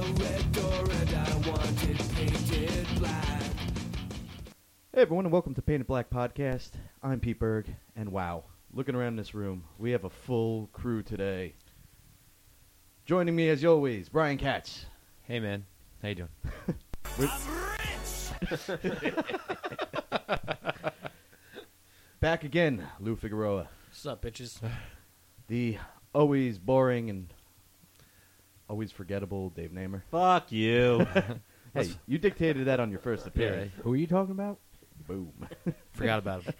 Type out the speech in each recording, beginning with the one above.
red door and I want it painted black. Hey everyone, and welcome to Painted Black Podcast. I'm Pete Berg, and wow, looking around this room, we have a full crew today. Joining me as always, Brian Katz. Hey man, how you doing? Back again, Lou Figueroa. What's up, bitches? The always boring and always forgettable Dave Namer. Fuck you. Hey, you dictated that on your first appearance. Yeah. Who are you talking about? Boom. Forgot about him.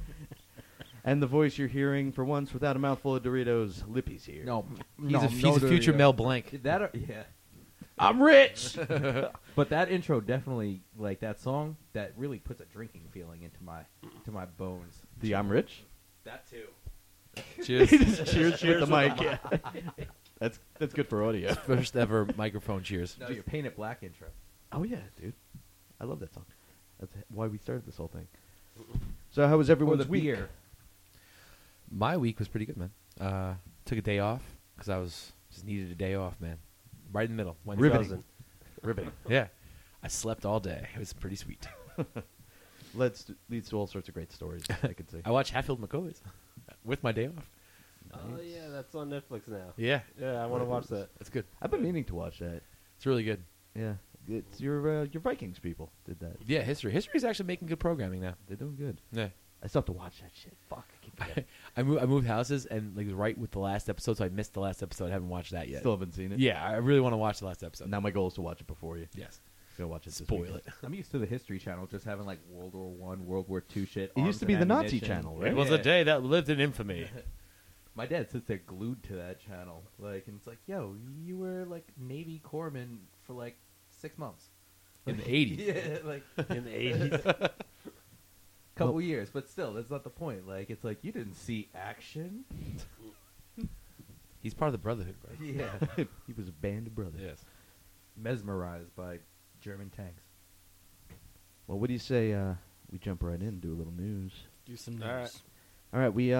And the voice you're hearing for once without a mouthful of Doritos, Lippy's here. He's a future Mel Blanc. Yeah. I'm rich! But that intro definitely, like that song, that really puts a drinking feeling into my bones. The I'm rich? That too. Cheers. Cheers with the mic. Yeah. That's good for audio. First ever microphone cheers. No, your Painted Black intro. Oh yeah, dude. I love that song. That's why we started this whole thing. So how was everyone's the week? beer. My week was pretty good, man. Took a day off because I was just needed a day off, man. Right in the middle. Wednesday. Riveting. Riveting. Yeah. I slept all day. It was pretty sweet. Leads to all sorts of great stories, I could say. I watched Hatfield McCoys with my day off. Oh yeah, that's on Netflix now. Yeah. Yeah, I want to watch that. That's good. I've been meaning to watch that. It's really good. Yeah. It's your Vikings people did that. Yeah, history. History's actually making good programming now. They're doing good. Yeah. I still have to watch that shit. Fuck. I keep forgetting. I moved houses and like right with the last episode, so I missed the last episode. I haven't watched that yet. Still haven't seen it? Yeah, I really want to watch the last episode. Now my goal is to watch it before you. Yes. Gonna watch it this Spoil weekend. it. I'm used to the History Channel just having like World War One, World War II shit. It used to be the Nazi channel, right? It was a day that lived in infamy. My dad sits there glued to that channel, like, and it's like, yo, you were like Navy corpsman for like 6 months. In the 80s. Yeah, like In the 80s. couple years, but still, that's not the point. Like, it's like you didn't see action. He's part of the Brotherhood, right? Yeah, He was a band of brothers. Yes. mesmerized by German tanks. Well, what do you say we jump right in and do a little news? Do some news. All right. All right, we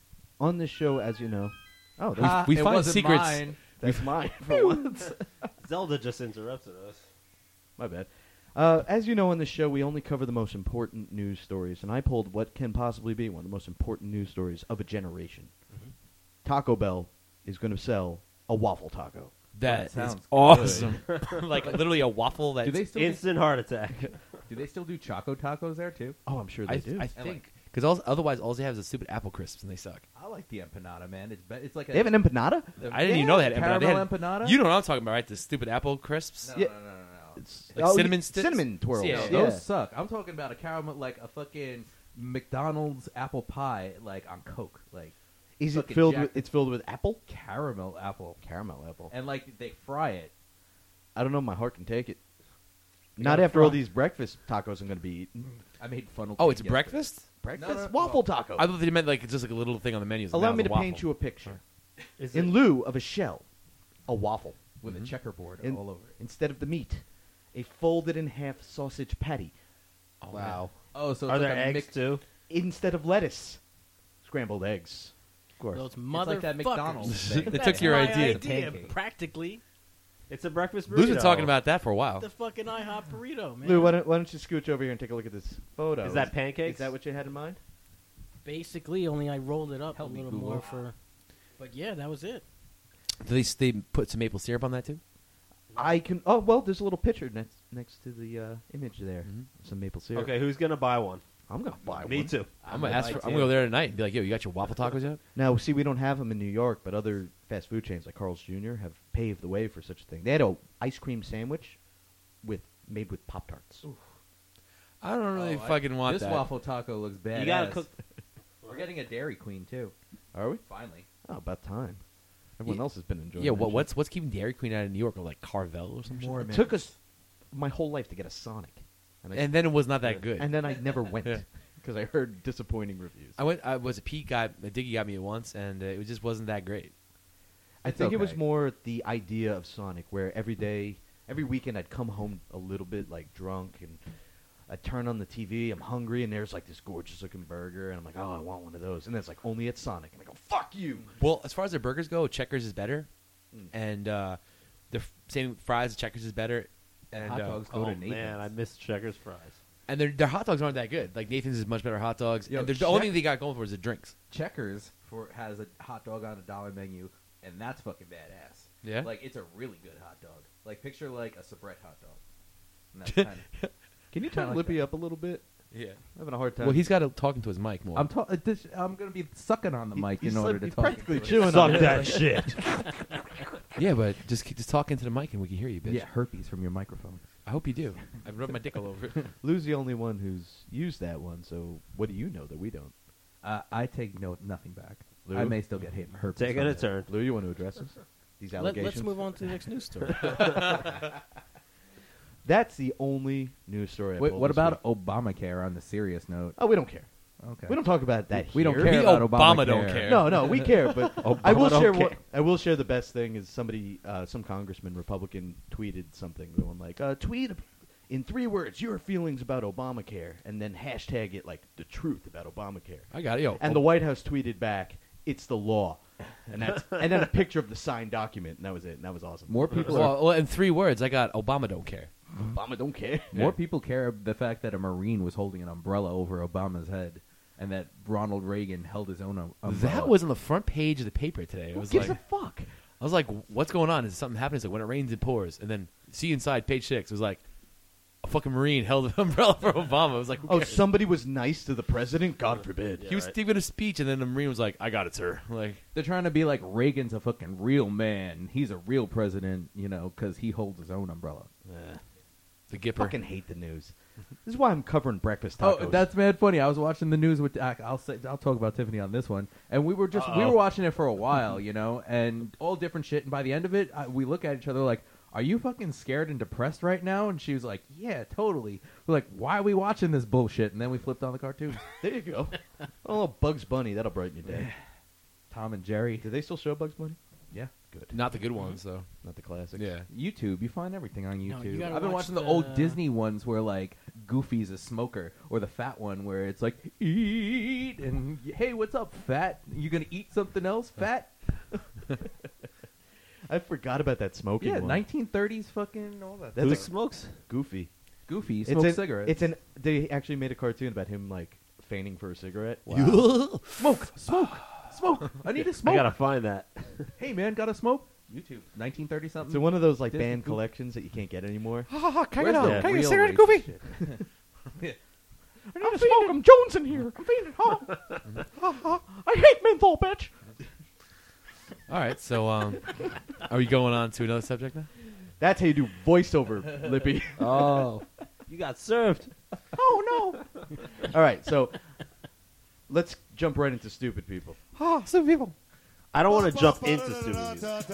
on this show, as you know. Oh, We It find wasn't secrets. mine. that's mine for once. Zelda just interrupted us. My bad. As you know, on this show, we only cover the most important news stories, and I pulled what can possibly be one of the most important news stories of a generation. Mm-hmm. Taco Bell is going to sell a waffle taco. That is sounds awesome. Like literally a waffle that Do they still Instant heart attack. do they still do Choco Tacos there too? Oh, I'm sure they do. I think because otherwise all they have is the stupid apple crisps and they suck. I like the empanada, man. It's like They have an empanada? I didn't even know they had caramel They had- empanada. You know what I'm talking about, right? The stupid apple crisps. No, Yeah. no. It's, Like cinnamon sticks? Cinnamon twirls. Yeah. Yeah. Those suck. I'm talking about a caramel, like a fucking McDonald's apple pie, like on Coke, like Is it fucking filled Jack- with? It's filled with apple. caramel apple, Caramel apple. and like they fry it. I don't know. My heart can take it. You Not gotta after all fry- these breakfast tacos I'm going to be eating. I made funnel. Oh, cake it's yesterday. breakfast? Breakfast no, waffle taco. I thought they meant like just like a little thing on the menu. Allow me to paint you a picture. Is In it, lieu of a shell, a waffle. with Mhm. a checkerboard In- all over it. Instead of the meat, a folded in half sausage patty. Wow. Oh, so it's are like there a eggs mixed, too? Instead of lettuce, scrambled eggs. Of course. Those It's like that motherfuckers. McDonald's thing. They That's took your my idea. Pancake. Practically, It's a breakfast burrito. Lou's been talking about that for a while. the fucking IHOP burrito, man. Lou, why don't you scooch over here and take a look at this photo? Is that pancakes? Is that what you had in mind? Basically, only I rolled it up Help a me, little Google. more for. But yeah, that was it. Do they put some maple syrup on that too? I can. Oh well, there's a little picture next to the image there. Mhm. Some maple syrup. Okay, who's gonna buy one? I'm gonna buy Me one. too. I'm gonna ask. I'm gonna go there tonight and be like, "Yo, you got your waffle tacos yet?" Now, see, we don't have them in New York, but other fast food chains like Carl's Jr. have paved the way for such a thing. They had a ice cream sandwich made with Pop Tarts. I don't really Oh, fucking want this that. waffle taco looks bad. You gotta cook. We're getting a Dairy Queen too. Are we? Finally. Oh, about time. Everyone Yeah. else has been enjoying. Yeah, that shit. what's keeping Dairy Queen out of New York or like Carvel or some More shit? It took us my whole life to get a Sonic, And then it was not that good. And then I never went Yeah. because I heard disappointing reviews. I went. I was a Pete guy. Diggy got me once, and it just wasn't that great. I It's think it was okay. more the idea of Sonic, where every weekend I'd come home a little bit like drunk, and I'd turn on the TV, I'm hungry, and there's like this gorgeous looking burger, and I'm like, oh, I want one of those, and then it's like only at Sonic, and I go, fuck you. Well, as far as their burgers go, Checkers is better, Mm. and same fries. Checkers is better. And Hot dogs go Oh to Nathan's. man, I missed Checkers fries. And their hot dogs aren't that good. Like Nathan's is much better hot dogs. Yo, And the only Check- thing they got going for is the drinks. Checkers has a hot dog on a dollar menu, and that's fucking badass. Yeah? Like, it's a really good hot dog. Like, picture, like, a soubrette hot dog. And that's kind of... Can you Kinda turn like Lippy that. up a little bit? Yeah. I'm having a hard time. Well, he's got to talking to his mic more. I'm going to be sucking on the mic He's in order like- to he's talk. practically into it. chewing Suck on that it. shit. yeah, but just talk into the mic and we can hear you, bitch. Yeah, herpes from your microphone. I hope you do. I've rubbed my dick all over it. Lou's the only one who's used that one, so what do you know that we don't? I take nothing back. Lou? I may still get herpes. Taking from a it. turn. Lou, you want to address this? These allegations? Let's move on to the next news story. That's the only news story I Wait, pulled what this about week. Obamacare on the serious note? Oh, we don't care. Okay. We don't talk about that We don't here. care We about Obama Obamacare. don't care. No, we care, but I Obama will don't share. care. I will share the best thing is somebody, some congressman, Republican, tweeted something going like, "Tweet in 3 words your feelings about Obamacare, and then hashtag it like the truth about Obamacare." I got it. Yo. And the White House tweeted back, "It's the law," and then a picture of the signed document, and that was it. And that was awesome. More people are well, in 3 words, I got Obama don't care. Obama don't care. More people care the fact that a Marine was holding an umbrella over Obama's head, and that Ronald Reagan held his own umbrella. That was on the front page of the paper today. It Who was gives like, a fuck? I was like, what's going on? Is something happening? It's like, when it rains, it pours. And then see inside page 6. It was like, a fucking Marine held an umbrella for Obama. It was like, who Oh, cares? somebody was nice to the president? God forbid. He was giving a speech, and then the Marine was like, I got it, sir. Like, They're trying to be like Reagan's a fucking real man. He's a real president, because he holds his own umbrella. the Gipper. Fucking hate the news. This is why I'm covering breakfast Oh, tacos. that's mad funny. I was watching the news with. I'll talk about Tiffany on this one. And we were watching it for a while, and all different shit. And by the end of it, we look at each other like, "Are you fucking scared and depressed right now?" And she was like, "Yeah, totally." We're like, "Why are we watching this bullshit?" And then we flipped on the cartoon. There you go. Oh, Bugs Bunny. That'll brighten your day. Tom and Jerry. Do they still show Bugs Bunny? Yeah. Good. Not the good ones, though. Not the classic. Yeah. YouTube, you find everything on No, YouTube. you gotta I've been watch watching the the- old Disney ones where like Goofy's a smoker, or the fat one where it's like eat and hey, what's up, fat? You gonna eat something else, fat? I forgot about that smoking Yeah, one. 1930s fucking all that. That's Who a- smokes? Goofy. Goofy It's smokes an- cigarettes. They actually made a cartoon about him like feigning for a cigarette. smoke. I need to I smoke. gotta find that. Hey man, gotta smoke. YouTube, 1930 something. So one of those like Disney band Goofy. collections that you can't get anymore. Can I Where's get the a real cigarette, racist Goofy? shit? I need to smoke. I'm Jones in here. I'm feeding. I hate menthol, bitch. All right, so are we going on to another subject now? That's how you do voiceover, Lippy. Oh, you got served. Oh no! All right, so let's jump right into stupid people. Some people. I don't want to jump into stupid music.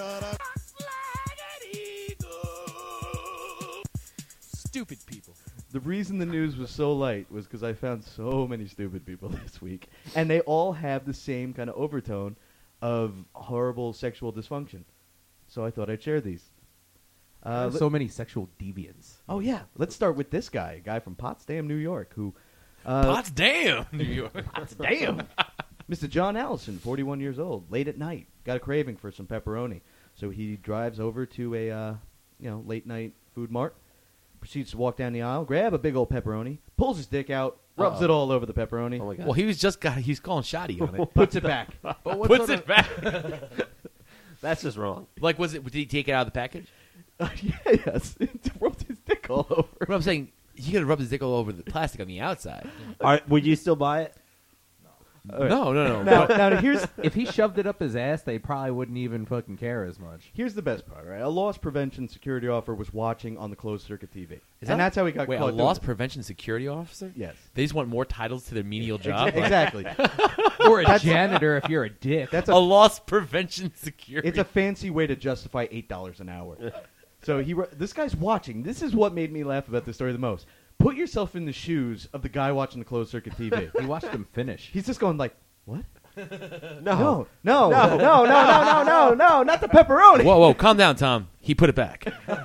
Stupid people. The reason the news was so light was because I found so many stupid people this week, and they all have the same kind of overtone of horrible sexual dysfunction. So I thought I'd share these. So many sexual deviants. Oh yeah, let's start with this guy, a guy from Potsdam, New York, who. Potsdam, New York. Damn. Mr. John Allison, 41 years old, late at night, got a craving for some pepperoni. So he drives over to a late night food mart, proceeds to walk down the aisle, grab a big old pepperoni, pulls his dick out, rubs it all over the pepperoni, Oh my god. Well, he's calling shoddy on it. puts it back. But what Puts sort it back. That's just wrong. Like, did he take it out of the package? Yes, rubbed his dick all over. But I'm saying, he could have rubbed his dick all over the plastic on the outside. Would you still buy it? All right. No. Now here's if he shoved it up his ass, they probably wouldn't even fucking care as much. here's the best part, right? A loss prevention security officer was watching on the closed circuit TV, Is and that- that's how he got Wait, caught. a doing loss it. prevention security officer? Yes, They just want more titles to their menial job? exactly. Or a janitor if you're a dick. That's A loss prevention security. It's a fancy way to justify $8 an hour. So this guy's watching. This is what made me laugh about this story the most. Put yourself in the shoes of the guy watching the closed circuit TV. He watched him finish. He's just going like, what? No. No, not the pepperoni. Whoa, calm down, Tom. He put it back.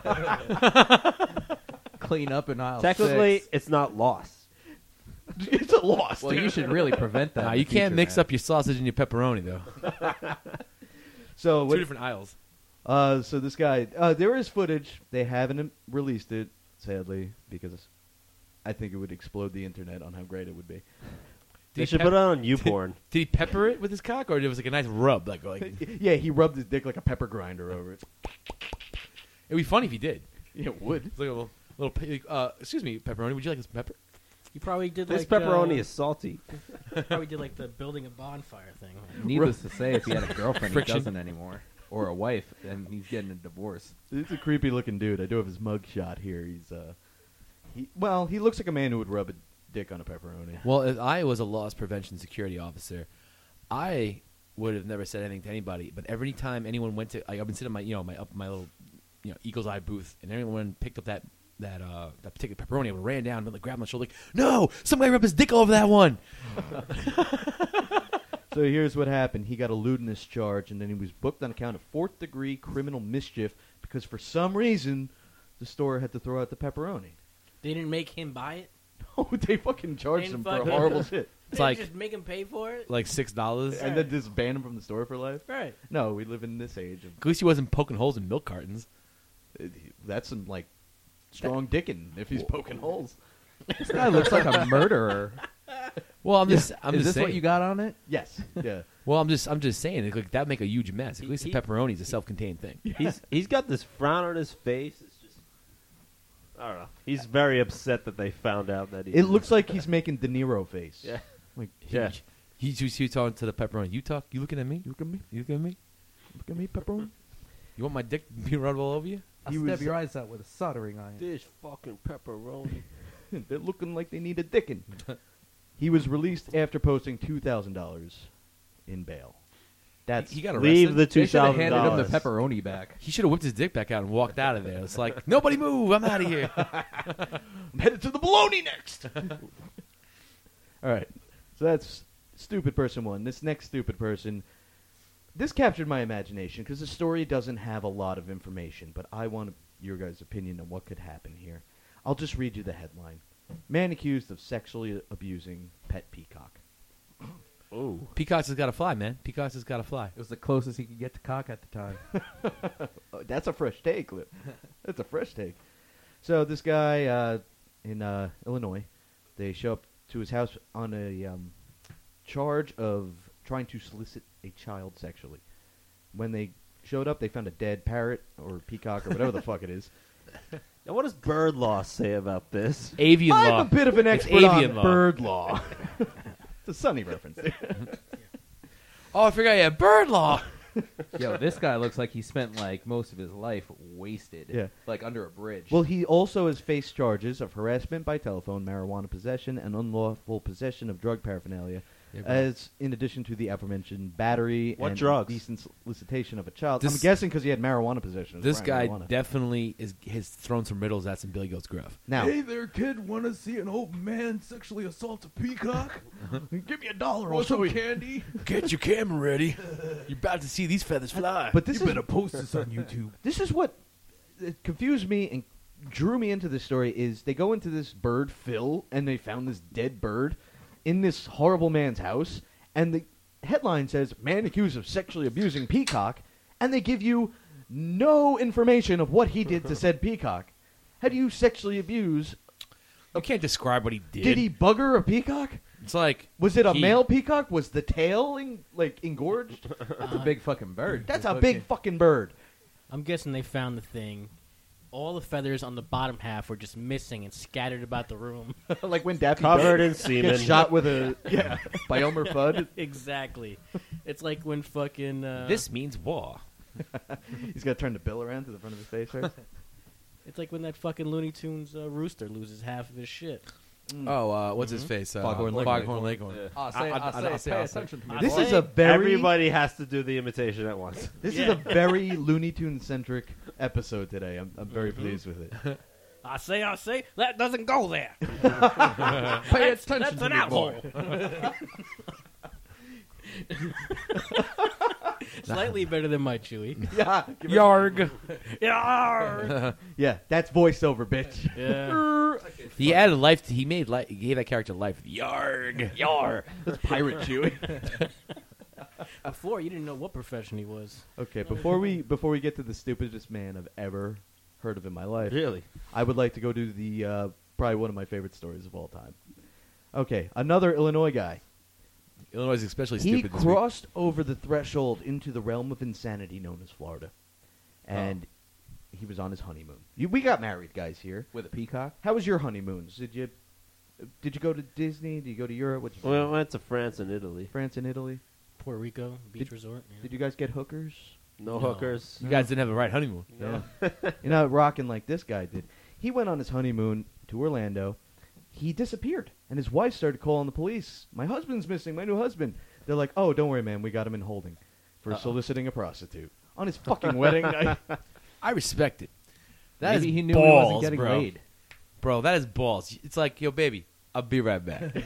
Clean up in aisle Technically, 6. it's not lost. It's a loss. Well, you should really prevent that. Nah, in you the can't future, mix man. up your sausage and your pepperoni, though. So Two different aisles. So this guy, there is footage. They haven't released it, sadly, because I think it would explode the internet on how great it would be. They should put it on YouPorn. Did he pepper it with his cock, or it was like a nice rub? Like Yeah, he rubbed his dick like a pepper grinder over it. it'd be funny if he did. Yeah, it would. It's like a little. Excuse me, pepperoni. Would you like some pepper? You probably did This like pepperoni is salty. probably did like the building a bonfire thing. Needless to say, if he had a girlfriend, he Friction. doesn't anymore, or a wife, and he's getting a divorce. It's a creepy looking dude. I do have his mug shot here. He looks like a man who would rub a dick on a pepperoni. Well, if I was a loss prevention security officer, I would have never said anything to anybody. But every time anyone went to, I've been sitting in my little, Eagle's Eye booth, and everyone picked up that particular pepperoni, I would ran down and grabbed my shoulder, like, no, some guy rubbed his dick all over that one. So here's what happened. He got a lewdness charge, and then he was booked on account of fourth-degree criminal mischief because for some reason the store had to throw out the pepperoni. They didn't make him buy it. Oh, they fucking charged They him for fucking- horrible shit. It's They like just make him pay for it. like $6. And then just ban him from the store for life? Right. No, we live in this age. At least he wasn't poking holes in milk cartons. That's some, strong dicking if he's poking holes. This guy looks like a murderer. Well, I'm just Is this saying. what you got on it? Yes. Yeah. Well, I'm just saying. Like, that would make a huge mess. At least the pepperoni is a self-contained thing. He's got this frown on his face. It's just, I don't know. He's very upset that they found out that he. It looks like he's making De Niro face. Yeah. Like, Yeah. He's talking to the pepperoni. You looking at me? you look at me. You looking at me? Look at me, pepperoni. You want my dick to be rubbed all over you? I'll He stab was- your eyes out with a soldering iron. This fucking pepperoni. They're looking like they need a dicking. He was released after posting $2,000 in bail. That's He got arrested. Leave the They should have $2,000. handed him the pepperoni back. He should have whipped his dick back out and walked out of there. It's like, nobody move. I'm out of here. I'm headed to the bologna next. All right. So that's stupid person one. This next stupid person, this captured my imagination because the story doesn't have a lot of information, but I want your guys' opinion on what could happen here. I'll just read you the headline. Man accused of sexually abusing pet peacock. Oh. Peacocks has got to fly, man. Peacocks has got to fly. It was the closest he could get to cock at the time. Oh, that's a fresh take, Lip. That's a fresh take. So this guy in Illinois, they show up to his house on a charge of trying to solicit a child sexually. When they showed up, they found a dead parrot or peacock or whatever the fuck it is. Now, what does bird law say about this? Avian I'm law. a bit of an It's expert on avian law. bird law. It's a Sunny reference. Oh, I forgot you had bird law. Yo, this guy looks like he spent most of his life wasted. Yeah. Like under a bridge. Well, he also has faced charges of harassment by telephone, marijuana possession, and unlawful possession of drug paraphernalia, as in addition to the aforementioned battery What and drugs? decent solicitation of a child. This- I'm guessing because he had marijuana possession. This guy marijuana. definitely has thrown some riddles at some Billy Goat's Gruff. Now, there, kid. Want to see an old man sexually assault a peacock? Give me $1 or some candy. Get your camera ready. You're about to see these feathers fly. but this is post this on YouTube. this is what confused me and drew me into this story is they go into this bird Phil and they found this dead bird in this horrible man's house, and the headline says man accused of sexually abusing peacock, and they give you no information of what he did to said peacock. How do you sexually abuse? you can't describe what he did. Did he bugger a peacock? It's like, Was it a he- male peacock? Was the tail engorged? That's a big fucking bird. That's a big fucking bird. I'm guessing they found the thing. All the feathers on the bottom half were just missing and scattered about the room. Like when Daffy Covered Duck in semen. gets shot with a by Elmer Fudd. Exactly. It's like when fucking this means war. He's got to turn the bill around to the front of his face. Right? It's like when that fucking Looney Tunes rooster loses half of his shit. Oh, what's his face? Foghorn Leghorn. Foghorn Leghorn. I'll say, pay attention to me. This boy. is a very Everybody has to do the imitation at once. this is a very Looney Tunes centric episode today. I'm very pleased with it. I say, that doesn't go there. Pay attention That's to an me, asshole. boy. Slightly better than my Chewy. Yeah, Yarg. Yarr! yeah, that's voiceover, bitch. Yeah. He added life. He gave that character life. Yarg. Yarr. That's Pirate Chewie. Before, you didn't know what profession he was. Okay, before we get to the stupidest man I've ever heard of in my life, Really? I would like to go to the probably one of my favorite stories of all time. Okay, another Illinois guy. Illinois is especially He stupid this week. crossed over the threshold into the realm of insanity known as Florida, and he was on his honeymoon. We got married, guys. Here, With a peacock? how was your honeymoons? Did you go to Disney? Did you go to Europe? What'd you do? We went to France and Italy. France and Italy. Puerto Rico beach resort. Yeah. Did you guys get hookers? No No. hookers. You guys didn't have a right honeymoon. No. You're not rocking like this guy did. He went on his honeymoon to Orlando. He disappeared, and his wife started calling the police. My husband's missing. My new husband. They're like, "Oh, don't worry, man. We got him in holding for soliciting a prostitute on his fucking wedding night." I respect it. That is Maybe he knew balls, he wasn't getting bro. laid. Bro, that is balls. It's like, yo, baby, I'll be right back.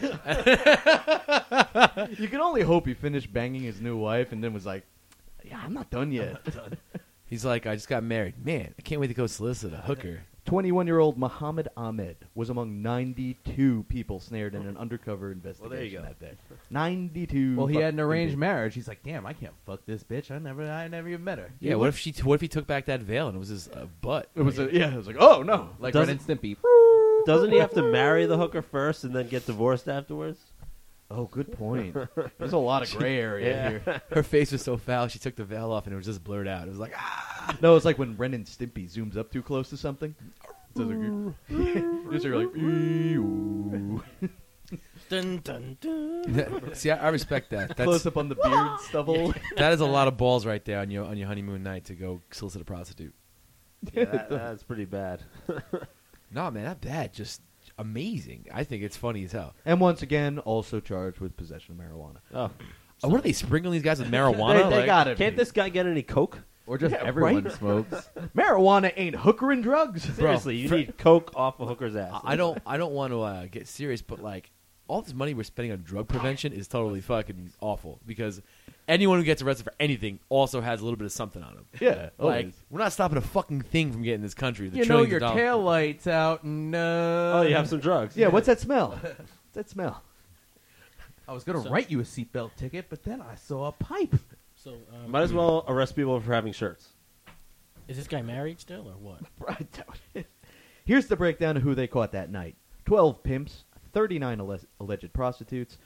You can only hope he finished banging his new wife and then was like, "Yeah, I'm not done yet." He's like, I just got married. Man, I can't wait to go solicit a hooker. 21-year-old Muhammad Ahmed was among 92 people snared in an undercover investigation there you go. that day. 92. Well, he had an fucking arranged people. marriage. He's like, damn, I can't fuck this bitch. I never even met her. Yeah, what if he took back that veil and it was his butt? It was it was like, "Oh no." Like Does Ren and Stimpy. Doesn't he have to marry the hooker first and then get divorced afterwards? Oh, good point. There's a lot of gray area here. Her face was so foul, she took the veil off and it was just blurred out. It was like, ah. No, it's like when Ren and Stimpy zooms up too close to something. So just you're like, "Ew." Dun, dun, dun. See, I respect that. Close That's, up on the beard stubble. that is a lot of balls right there on your honeymoon night to go solicit a prostitute. Yeah, that's pretty bad. No, man, not bad. Just amazing. I think it's funny as hell. And once again, also charged with possession of marijuana. Oh, Oh, what are they sprinkling these guys with marijuana? They Like- got it. can't this guy get any coke? Or just Yeah, everyone right? smokes. Marijuana ain't hooker and drugs. Seriously, you for- need coke off a hooker's ass. I don't want to get serious, but like all this money we're spending on drug prevention is totally fucking awful because anyone who gets arrested for anything also has a little bit of something on them. Yeah. Like always. we're not stopping a fucking thing from getting this country. The You know trillions your of dollars. tail lights out. No. Oh, you have some drugs. Yeah, what's that smell? What's that smell? I was gonna So- write you a seatbelt ticket, but then I saw a pipe. So, Might as well arrest people for having shirts. is this guy married still or what? I doubt it. Here's the breakdown of who they caught that night. 12 pimps, 39 alleged prostitutes,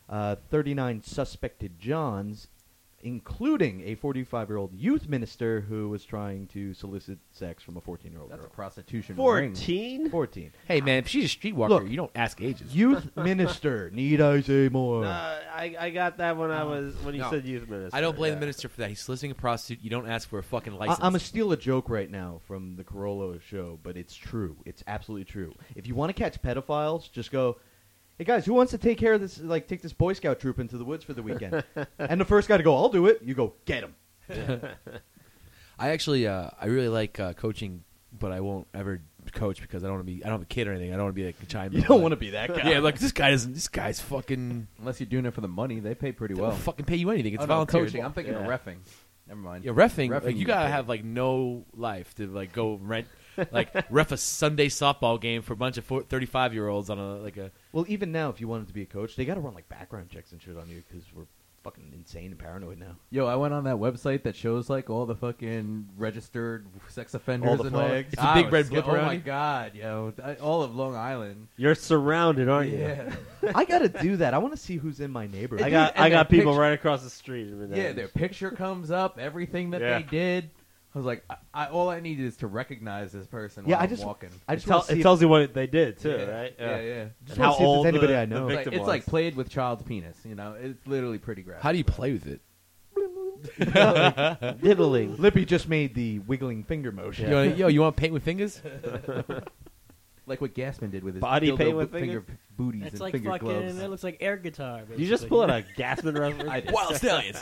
39 suspected Johns, including a 45-year-old youth minister who was trying to solicit sex from a 14-year-old That's a girl. prostitution ring. 14? 14. Hey man, if she's a streetwalker, Look. you don't ask ages. Youth minister. Need I say more? I got that when you No. said youth minister. I don't blame yeah. the minister for that. He's soliciting a prostitute. You don't ask for a fucking I'm license. going to steal a joke right now from the Corolla show, but it's true. It's absolutely true. If you want to catch pedophiles, just go, "Hey guys, who wants to take care of this? Like, take this Boy Scout troop into the woods for the weekend?" And the first guy to go, "I'll do it." You go, "Get him." I actually, I really like coaching, but I won't ever coach because I don't want to be. I don't have a kid or anything. I don't want to be like a child. You don't want to be that guy. Yeah, like this guy doesn't. This guy's fucking. Unless you're doing it for the money, they pay pretty They well. don't fucking pay you anything. It's Oh, no, voluntary. coaching. I'm thinking of Yeah. reffing. Never mind. Yeah, reffing. Reffing Like, you you gotta get paid. have like no life to like go rent, like ref a Sunday softball game for a bunch of 35-year-olds on a. Well, even now, if you wanted to be a coach, they got to run like background checks and shit on you because we're fucking insane and paranoid now. Yo, I went on that website that shows like all the fucking registered sex offenders All the and flags. It's a big I red was- blip Oh around my you? god, yo, all of Long Island. You're surrounded, aren't you? Yeah, I got to do that. I want to see who's in my neighborhood. I got and I got their people picture- right across the street. yeah. Their picture comes up, everything that Yeah. they did. I was like, all I need is to recognize this person. Yeah, while I I'm just walking. I just want to It see. tells you what they did too, yeah. right? Yeah, yeah. Just And wanna how see if there's old anybody the- I know. the It's like, victim it's like was. played with child's penis. You know, it's literally pretty graphic. How do you play with it? diddling. Lippy just made the wiggling finger motion. You want to paint with fingers? Like what Gassman did with his Body dildo paint with finger fingers? booties It's and like finger fucking. gloves. It looks like air guitar. You just basically. pull out a Gassman reference. Wild stallions.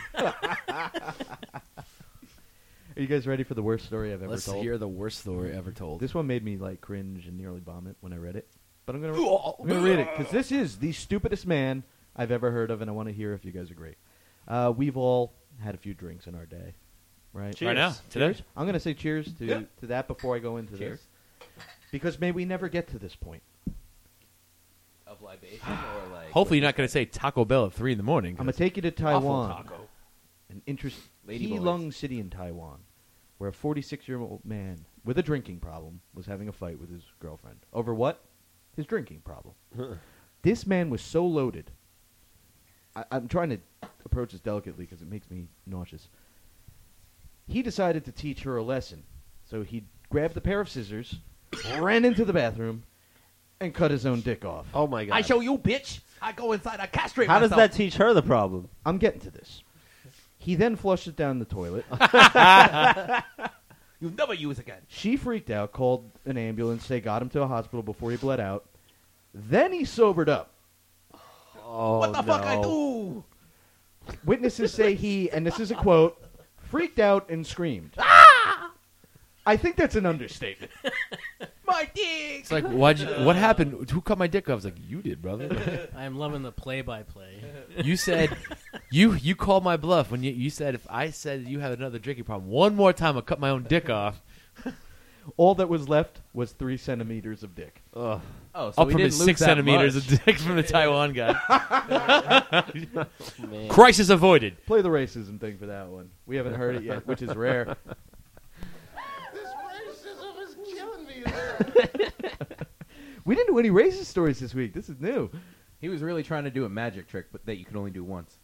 Are you guys ready for the worst story I've ever Let's told? hear the worst story ever told. This one made me like cringe and nearly vomit when I read it. But I'm gonna read it because this is the stupidest man I've ever heard of, and I want to hear if you guys agree. We've all had a few drinks in our day, right? Cheers. Right now, today. I'm gonna say cheers to Yeah. to that before I go into Cheers. this, because may we never get to this point. Of libation or like Hopefully, you're not going to say Taco Bell at 3 in the morning. I'm gonna take you to Awful Taiwan, taco. an interesting Lady boys. Heilong City in Taiwan, where a 46-year-old man with a drinking problem was having a fight with his girlfriend over what? His drinking problem. This man was so loaded. I'm trying to approach this delicately because it makes me nauseous. He decided to teach her a lesson, so he grabbed a pair of scissors, ran into the bathroom, and cut his own dick off. Oh my god! I show you, bitch. I go inside. I castrate How does myself. that teach her the problem? I'm getting to this. He then flushed it down the toilet. You'll never use again. She freaked out, called an ambulance. They got him to a hospital before he bled out. Then he sobered up. Oh, What the fuck I no. do? Witnesses say he, and this is a quote, freaked out and screamed. I think that's an understatement. My dick. It's like, what happened? Who cut my dick off? I was like, you did, brother. I'm loving the play-by-play. You said, you called my bluff when you said if I said you had another drinking problem one more time, I'll cut my own dick off. All that was left was 3 centimeters of dick. Ugh. Oh, so Up we from didn't his lose 6 that centimeters much. of dick from the Taiwan guy. Man. Crisis avoided. Play the racism thing for that one. We haven't heard it yet, which is rare. This racism is killing me. We didn't do any racist stories this week. This is new. He was really trying to do a magic trick, but that you can only do once.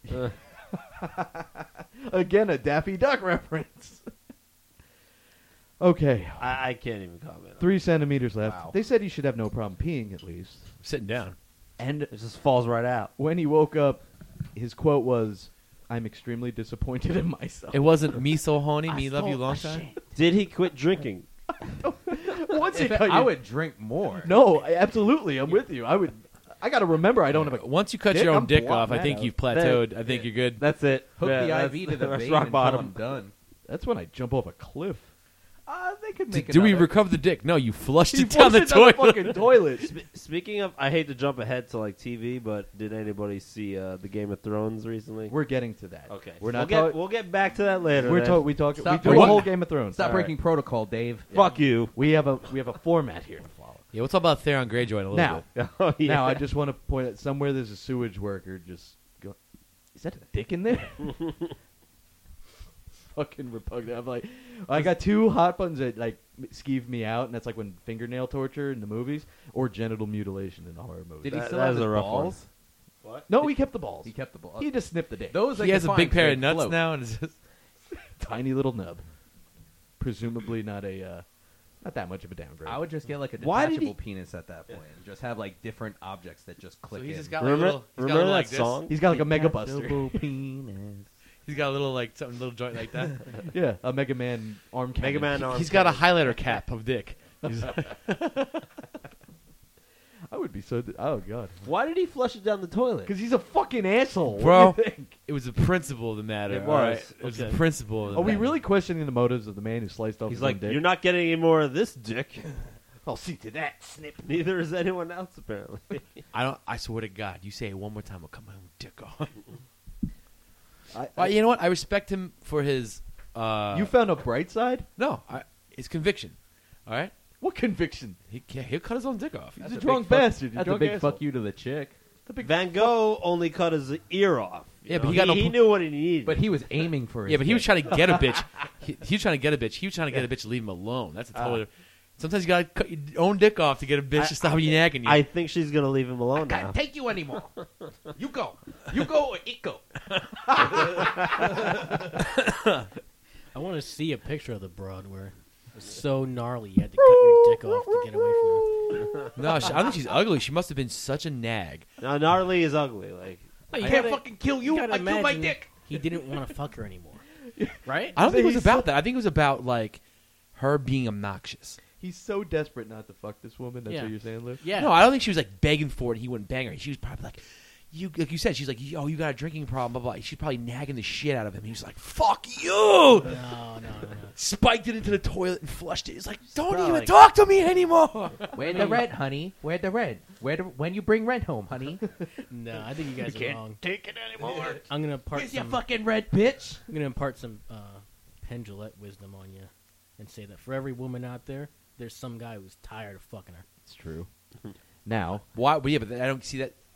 Again, a Daffy Duck reference. Okay, I can't even comment. 3 centimeters left. Wow. They said he should have no problem peeing at least. Sitting down. And It just falls right out. when he woke up, his quote was, "I'm extremely disappointed in myself." It wasn't me so horny, me love you long time. Did he quit drinking? Once If it cut I you- would drink more. No, absolutely. I'm with you. I got to remember I don't have a. Once you cut Dick, your own I'm dick blotting off, I that think out. you've plateaued. I think you're good. That's it. Hook Yeah, the that's- IV to the that's vein rock until bottom. I'm done. That's when I jump off a cliff. They could make Do we another. recover the dick? No, you flushed He it down the flushed it down toilet. fucking toilet. Speaking of, I hate to jump ahead to like TV, but did anybody see the Game of Thrones recently? We're getting to that. Okay, We're not. We'll get back to that later. We're then. we talk. We Stop do a breaking- whole Game of Thrones. Stop All breaking right. protocol, Dave. Fuck you. We have a format here to follow. Yeah, we'll talk about Theron Greyjoy in a little Now, bit. Oh, yeah. now I just want to point out somewhere there's a sewage worker just go. Is that a dick in there? Fucking repugnant. I'm like, I got 2 hot buttons that like skeeve me out, and that's like when fingernail torture in the movies or genital mutilation in a horror movie. Did he That- still that have is his a rough one. balls? No, he kept the balls. He kept the balls. He just snipped the dick. Those I He could has a find big pair so of nuts float. now, and it's just Tiny little nub. Presumably not a not that much of a downgrade. I would just get like a Why did detachable penis at that point and just have like different objects that just click so he's in. just got Remember, like a little. He's got a remember little that like this. song? He's got like a mega buster. Detachable penis. He's got a little like something little joint like that. Yeah, a Mega Man arm cannon. Mega Man arm. He's got a highlighter cap of dick. He's- I would be so. Oh god. Why did he flush it down the toilet? Because he's a fucking asshole. Bro. What do you think? It was the principle of the matter. It all right? was. It was the Okay. principle of the Are we matter. really questioning the motives of the man who sliced off He's his like, own dick? you're not getting any more of this dick. I'll see to that, snip. Neither is anyone else, apparently. I swear to God, you say it one more time, I'll cut my own dick off. I, Well, you know what? I respect him for his. you found a bright side? No, his conviction. All right, What conviction? he'll cut his own dick off. He's a drunk bastard. That's a big fuck you to the chick. Van Gogh only cut his ear off. You Yeah, but know? he got no he pu- knew what he needed. But he was aiming for his Yeah, but he was dick. trying to get a bitch. He was trying to get a bitch. He was trying to get a bitch to leave him alone. That's a totally. Sometimes you gotta cut your own dick off to get a bitch to stop nagging you. I think she's gonna leave him alone now. Can't take you anymore. You go. You go or it go. I want to see a picture of the broad where it was so gnarly you had to cut your dick off to get away from her. No, I don't think she's ugly. She must have been such a nag. Now Gnarly is ugly. Like I You can't gotta- fucking kill you. gotta I kill my imagine dick. He didn't want to fuck her anymore. Right? I don't think it was He's about so- that. I think it was about like her being obnoxious. He's so desperate not to fuck this woman. That's Yeah. what you're saying, Liv? Yeah. No, I don't think she was like begging for it. And he wouldn't bang her. She was probably like, like you said, she's like, oh, you got a drinking problem, blah blah. She's probably nagging the shit out of him. He was like, fuck you. No. Spiked it into the toilet and flushed it. He's like, don't probably even like- talk to me anymore. Where the rent, honey? Where the rent? When you bring rent home, honey? No, I think you guys are wrong. take it anymore. I'm gonna impart Here's your some. fucking rent, bitch. I'm gonna impart some Penn Jillette wisdom on you, and say that for every woman out there, there's some guy who's tired of fucking her. It's true. Now, Why? But yeah, but I don't see that.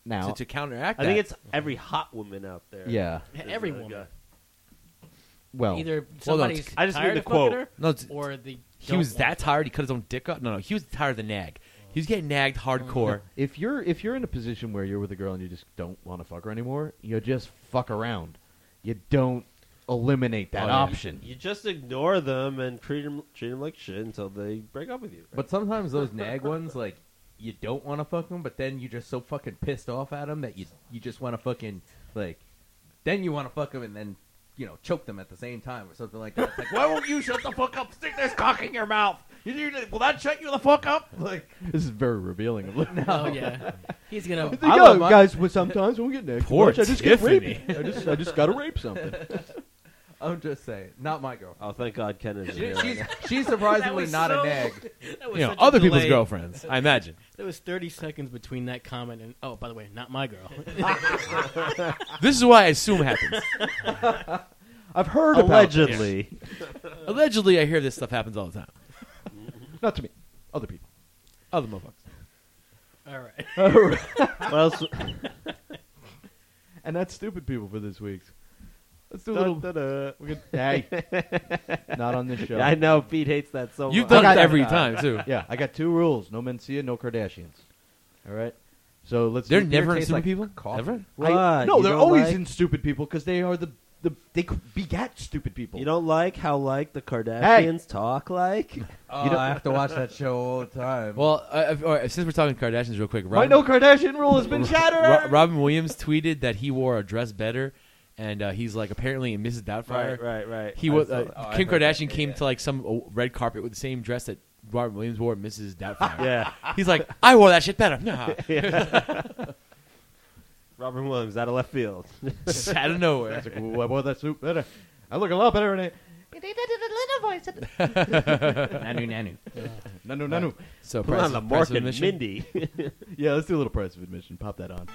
Now, to counteract I that. think it's every hot woman out there. yeah. Every Is a woman. guy. Well, Either Hold on, somebody's I just tired need of the fucking quote. her, No, it's- or the he was that tired he cut his own dick up. No, he was tired of the nag. He was getting nagged hardcore. if you're in a position where you're with a girl and you just don't want to fuck her anymore, you just fuck around. You don't eliminate that Oh, yeah. option. You just ignore them and treat them like shit until they break up with you. But sometimes those nag ones, like, you don't want to fuck them, but then you're just so fucking pissed off at them that you just want to fucking, like, then you want to fuck them and then, you know, choke them at the same time or something like that. It's like, why won't you shut the fuck up? Stick this cock in your mouth. Will that shut you the fuck up? Like, This is very revealing of Lynn. Oh yeah, he's gonna. I love my- guys, sometimes when we get next, Poor I just Tiffany. get raped. I just got to rape something. I'm just saying, not my girl. Oh, thank God Ken is here. She's surprisingly was not so- a nag. That was You know, such a other people's delay. girlfriends. I imagine. There was 30 seconds between that comment and by the way, not my girl. This is why I assume happens. I've heard about Allegedly. Allegedly, I hear this stuff happens all the time. this. Not to me, other people. Other motherfuckers. All right. What else? And that's stupid people for this week. Let's do a little. Da-da-da. We're gonna, hey, not on this show. Yeah, I know Pete hates that so You've much. done it every time too. Yeah, I got 2 rules: no Mencia, no Kardashians. All right. So let's. They're do- never in tastes stupid like people. coffee. Ever? What? No, You they're don't always like- in stupid people because they are they begat stupid people. You don't like how the Kardashians talk like? Oh, I have to watch that show all the time. Well, all right, since we're talking Kardashians, real quick, My no Kardashian rule has been shattered. Robin Williams tweeted that he wore a dress better, and he's like apparently in Mrs. Doubtfire. Right. He was I saw- I Kim heard that, Kardashian came yeah. to like some red carpet with the same dress that Robin Williams wore at Mrs. Doubtfire. Yeah. He's like, I wore that shit better. Nah. Robin Williams out of left field. Just out of nowhere. It's like, "Ooh, I wore that suit better. I look a lot better in it. Nanu, nanu. Nanu. So Put price, on the price Mark of and admission. Mindy. Yeah, let's do a little price of admission. Pop that on.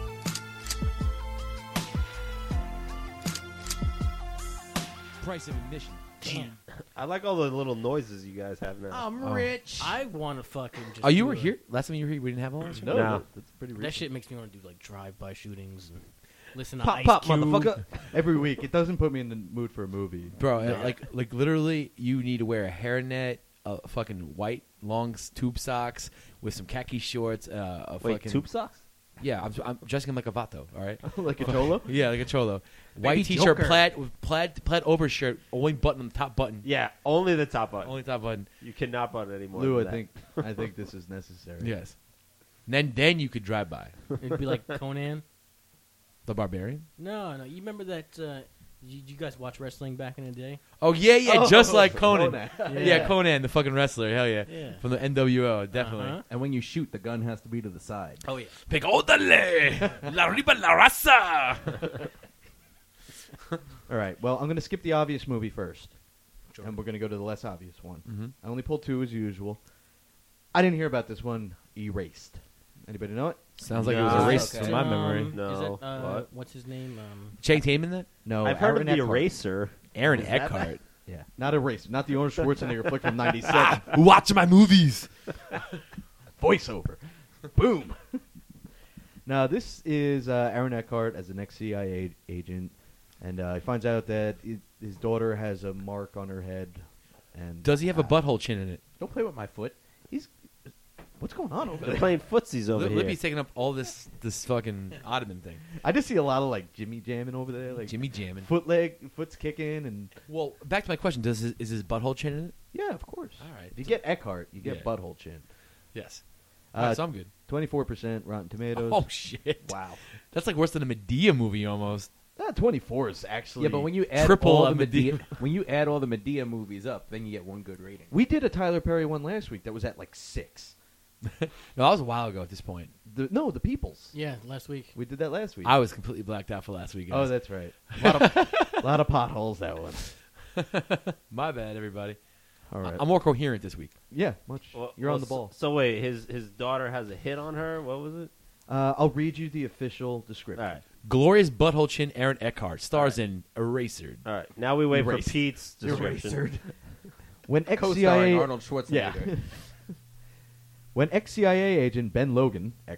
Price of admission. Damn. I like all the little noises you guys have now. I'm Oh. rich. I want to fucking just. Oh, you do were a- here last time you were here. We didn't have all this. No, No. that's pretty That recent. shit makes me want to do like drive-by shootings and listen to Pop, Ice pop, Cube. motherfucker. Every week. It doesn't put me in the mood for a movie. Bro, like literally, you need to wear a hairnet, a fucking white long tube socks with some khaki shorts. A Wait, fucking tube socks? Yeah, I'm dressing him like a vato. All right. Like a cholo? Yeah, like a cholo. Baby White t-shirt, Joker. plaid overshirt, only button on the top button. Yeah, only the top button. Only top button. You cannot button anymore. Lou, than I think this is necessary. Yes. Then you could drive by It'd be like Conan. the Barbarian. No. You remember that? You guys watch wrestling back in the day? Oh yeah, just like Conan. Conan. Yeah, Conan, the fucking wrestler. Hell yeah, Yeah. from the NWO, definitely. Uh-huh. And when you shoot, the gun has to be to the side. Oh yeah. Pegodale, la riba la raza. All right. Well, I'm going to skip the obvious movie first. And we're going to go to the less obvious one. Mhm. I only pulled 2 as usual. I didn't hear about this one, Erased. Anybody know it? Sounds like it No, was erased okay. from my memory. No. Is it, What? What's his name? Channing Tatum that? No. I've heard of Aaron the Eckhart. Eraser. Aaron Is that Eckhart. Yeah. Not Erased. Not the Arnold Schwarzenegger flick from 97. Watch my movies. Voiceover. Boom. Now, this is Aaron Eckhart as an ex-CIA agent. And he finds out that his daughter has a mark on her head. And Does he have a butthole chin in it? Don't play with my foot. What's going on over They're there? playing footsies over here. Libby's taking up all this fucking ottoman thing. I just see a lot of like Jimmy jamming over there, like Jimmy jamming. foot's kicking, and Well, back to my question: is his butthole chin in it? yeah, of course. All right. If you get Eckhart, you get Yeah. butthole chin. Yes. All right, Uh, so I'm good. 24% Rotten Tomatoes. Oh shit! wow. That's like worse than a Medea movie almost. 24 is actually. Yeah, but when you add Triple all of the Medea. when you add all the Medea movies up, then you get one good rating. we did a Tyler Perry one last week that was at like 6. No, that was a while ago at this point. The Peoples. Yeah, last week. We did that last week. I was completely blacked out for last week. Oh, Guys. that's right. A lot of potholes that one. My bad, everybody. All right. I'm more coherent this week. Yeah, much. Well, You're on the ball. So wait, his daughter has a hit on her. What was it? I'll read you the official description. All right, Glorious butthole chin Aaron Eckhart stars in Eraser. all right. Now we wait Erased. for Pete's description. Erased. When Co-starring ex-CIA Arnold Schwarzenegger. Yeah. When ex-CIA agent Ben Logan, Eckhart,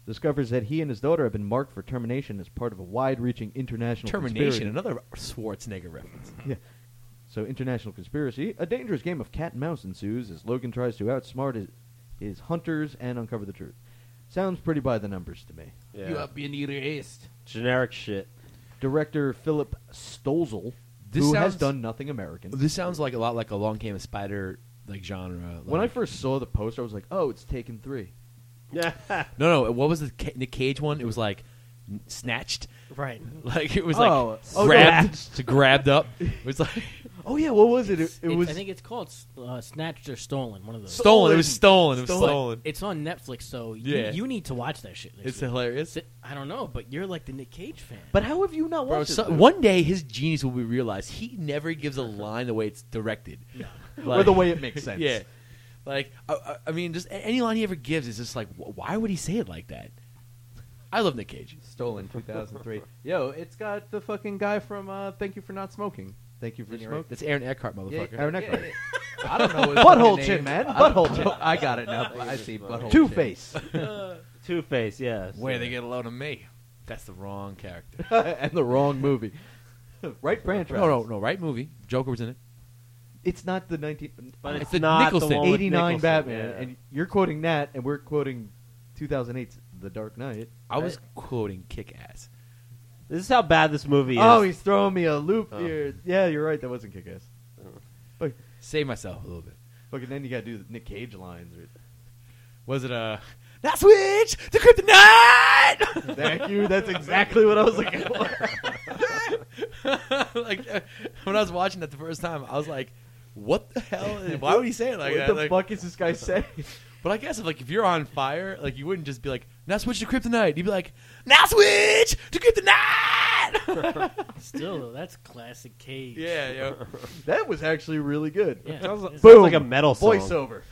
discovers that he and his daughter have been marked for termination as part of a wide-reaching international Termination, conspiracy. another Schwarzenegger reference. Yeah. So, international conspiracy. A dangerous game of cat and mouse ensues as Logan tries to outsmart his hunters and uncover the truth. Sounds pretty by the numbers to me. Yeah. You have been erased. Generic shit. Director Philip Stolzel, This who has sounds- done nothing American. This sounds like a lot like a Long Came a Spider like genre. When I like- first saw the poster, I was like, "Oh, it's Taken 3." Yeah. no, what was the Nick Cage one? It was like snatched. Right. Like it was Oh, like grabbed, grabbed up. It was like Oh yeah, what was it? It was. I think it's called Snatched or Stolen. One of those. stolen. It was stolen. It was Stolen. stolen. It's on Netflix, so Yeah. you need to watch that shit. It's year. hilarious. I don't know, but you're like the Nick Cage fan. But how have you not Bro, watched so, it? dude? one day his genius will be realized. He never gives a line the way it's directed. or the way it makes sense. Yeah. Like, I mean, just any line he ever gives is just like, why would he say it like that? I love Nick Cage. Stolen 2003. Yo, it's got the fucking guy from Thank You for Not Smoking. Thank you for Didn't you smoking. That's Aaron Eckhart, motherfucker. Aaron Eckhart. I don't know his Butthole fucking chin, name. man. I don't Butthole know. chin. I got it now. I see butthole Two chin. Face Two-Face, yes. Where they get a load of me? That's the wrong character. and the wrong movie. Right franchise. No, right movie. Joker was in it. It's not the 19. But It's it's the not Nicholson. the one with 89 Nicholson, Batman, yeah. and you're quoting that, and we're quoting 2008's The Dark Knight. I was quoting Kick-Ass. This is how bad this movie is. Oh, he's throwing me a loop Oh. here. Yeah, you're right. That wasn't Kick-Ass. Save myself a little bit. Fucking then you gotta do the Nick Cage lines. Was it now switch to Kryptonite? Thank you. That's exactly what I was looking for. Like when I was watching that the first time, I was like, "What the hell? Why would he say it like what that?" the Like, fuck is this guy saying? but I guess if you're on fire, like you wouldn't just be like, "Now switch to Kryptonite." You'd be like, "Now switch to Kryptonite." Still, though, that's classic Cage. Yeah, yo. That was actually really good. Yeah. Sounds Boom. like a metal song. Voiceover.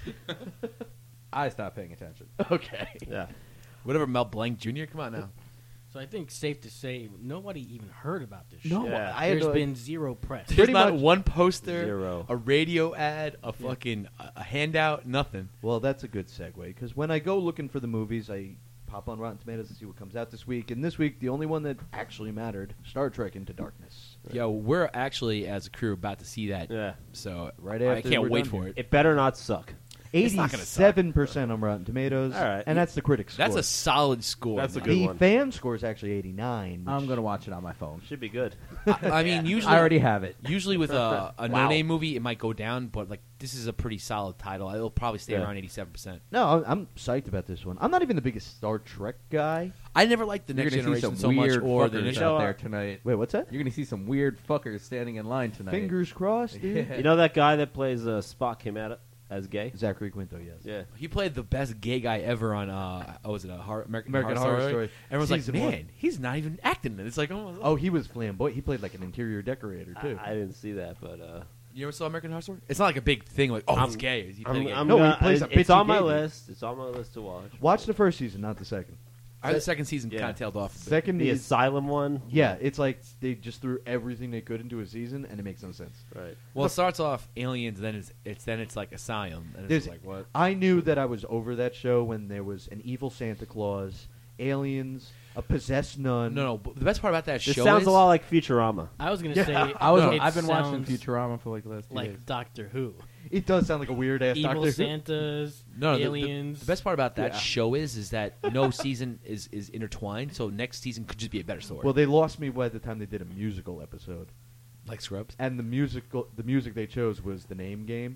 I stopped paying attention. Okay. Yeah. Whatever, Mel Blanc Jr. Come on now. So I think safe to say nobody even heard about this No, shit. Yeah. I had There's no- been zero press. There's Pretty not much- one poster, Zero. a radio ad, a fucking a handout, nothing. Well, that's a good segue because when I go looking for the movies, I pop on Rotten Tomatoes to see what comes out this week. And this week, the only one that actually mattered: Star Trek Into Darkness. Yo, we're actually as a crew about to see that. Yeah. So Right I after can't we're wait done for here. it. It better not suck. It's not gonna suck. 87% on Rotten Tomatoes. All right. And that's the critics score. That's a solid score. That's a man. good the one. fan score is actually 89. I'm gonna watch it on my phone. Should be good. I mean, usually I already have it. Usually with a Wow. no-name movie, it might go down, but like this is a pretty solid title. It'll probably stay Yeah. around 87%. No, I'm psyched about this one. I'm not even the biggest Star Trek guy. I never liked the You're Next gonna see Generation some so much, weird or the fuckers initial. out there tonight. Wait, what's that? You're gonna see some weird fuckers standing in line tonight. Fingers crossed, dude. Yeah. You know that guy that plays Spock came out as gay? Zachary Quinto, yes. Yeah. He played the best gay guy ever on was it a American Horror Story. Everyone's like, Season man, one. he's not even acting in it. It's like, Oh, he was flamboyant. He played like an interior decorator, too. I didn't see that, but you ever saw American Horror Story? It's not like a big thing. Like, oh, he's gay. Is he playing gay? No, he plays a it's bitchy on my gay dude. list. It's on my list to watch. Watch the first season, not the second. The second season Yeah. kind of tailed off. A bit. Second The is... Asylum one. Yeah, it's like they just threw everything they could into a season, and it makes no sense. Right. Well, it starts off aliens, then it's like Asylum, and it's There's- like what? I knew that I was over that show when there was an evil Santa Claus, aliens, a possessed nun. No, but the best part about that This show sounds is a lot like Futurama. I was gonna Yeah. say I've been watching sounds Futurama for like the last 2 days. like Doctor Who. It does sound like a weird ass Evil Doctor Who. Santas, No, aliens. The best part about that Yeah. show is that no season is intertwined, so next season could just be a better story. Well, they lost me by the time they did a musical episode, like Scrubs. and the music they chose was the Name Game.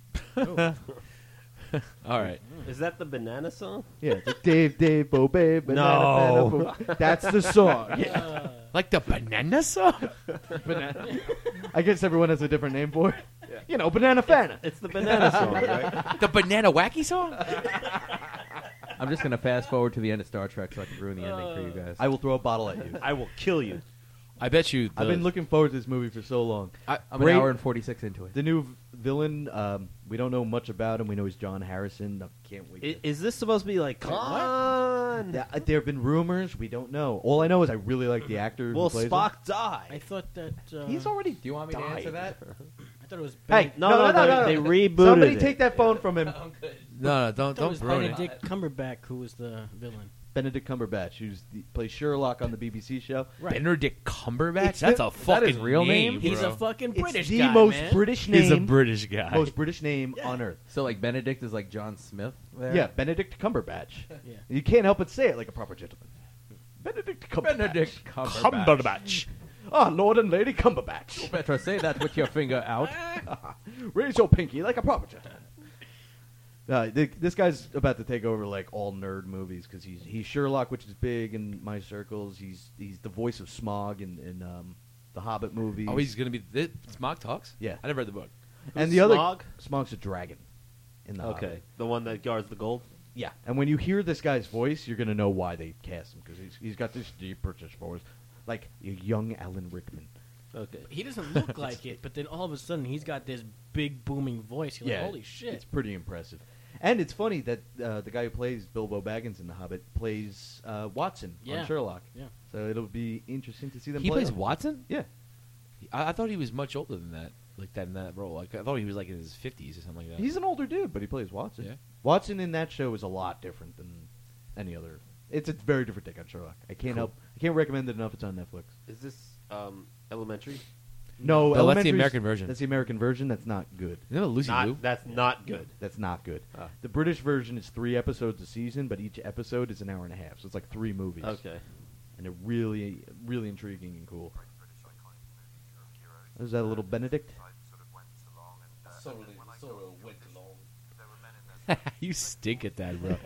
All right. Is that the banana song? Yeah, it's like Dave, Bo, Babe, banana, No. banana, Bo. That's the song. Yeah. Like the banana song? Banana. I guess everyone has a different name for it. You know, Banana Fana. It's the banana song, right? The banana wacky song? I'm just gonna fast forward to the end of Star Trek so I can ruin the ending for you guys. I will throw a bottle at you. I will kill you. I bet you. I've been looking forward to this movie for so long. I'm Great. an hour and 46 into it. The new villain, we don't know much about him. We know he's John Harrison. I can't wait. to- Is this supposed to be like, come on? There have been rumors. We don't know. All I know is I really like the actor Will who plays him. Spock die? I thought that He's already. Do you want me to answer that? I thought it was. Hey, No, they rebooted Somebody it. take that phone from him. No, don't I thought it was ruin it. Benedict Cumberbatch who was the villain. Benedict Cumberbatch, plays Sherlock on the BBC show. Right. Benedict Cumberbatch? It's That's the- a is that his fucking real name? He's bro. a fucking British it's the guy, most man. British name. He's a British guy. Most British name on earth. So like Benedict is like John Smith. There? Yeah, Benedict Cumberbatch. Yeah. You can't help but say it like a proper gentleman. Benedict Cumberbatch. Benedict Cumberbatch. Ah, Lord and Lady Cumberbatch. Better say that with your finger out. Raise your pinky like a proper gentleman. This guy's about to take over like all nerd movies because he's Sherlock, which is big in my circles. He's the voice of Smaug in the Hobbit movies. Oh, he's going to be... Smaug Talks? Yeah. I never read the book. and Who's the other Smaug? Smaug's a dragon in the Okay, Hobbit. the one that guards the gold. Yeah, and when you hear this guy's voice, you're gonna know why they cast him because he's got this deep British voice, like a young Alan Rickman. Okay, He doesn't look like it, but then all of a sudden he's got this big booming voice. You're like, holy shit. It's pretty impressive. And it's funny that the guy who plays Bilbo Baggins in The Hobbit plays Watson Yeah. on Sherlock. Yeah. So it'll be interesting to see them He play plays him. Watson? Yeah. I thought he was much older than that, like that in that role. Like I thought he was like in his 50s or something like that. He's an older dude, but he plays Watson. Yeah. Watson in that show is a lot different than any other. It's a very different take on Sherlock. I can't recommend it enough. It's on Netflix. is this Elementary? No, that's the Elementary's- American version. That's the American version. That's not good. Isn't that Lucy Liu? That's not good. That's not good. Oh. The British version is 3 episodes a season, but each episode is an hour and a half, so it's like 3 movies. Okay. And they're really, really intriguing and cool. Is that a little Benedict? You stink at that, bro.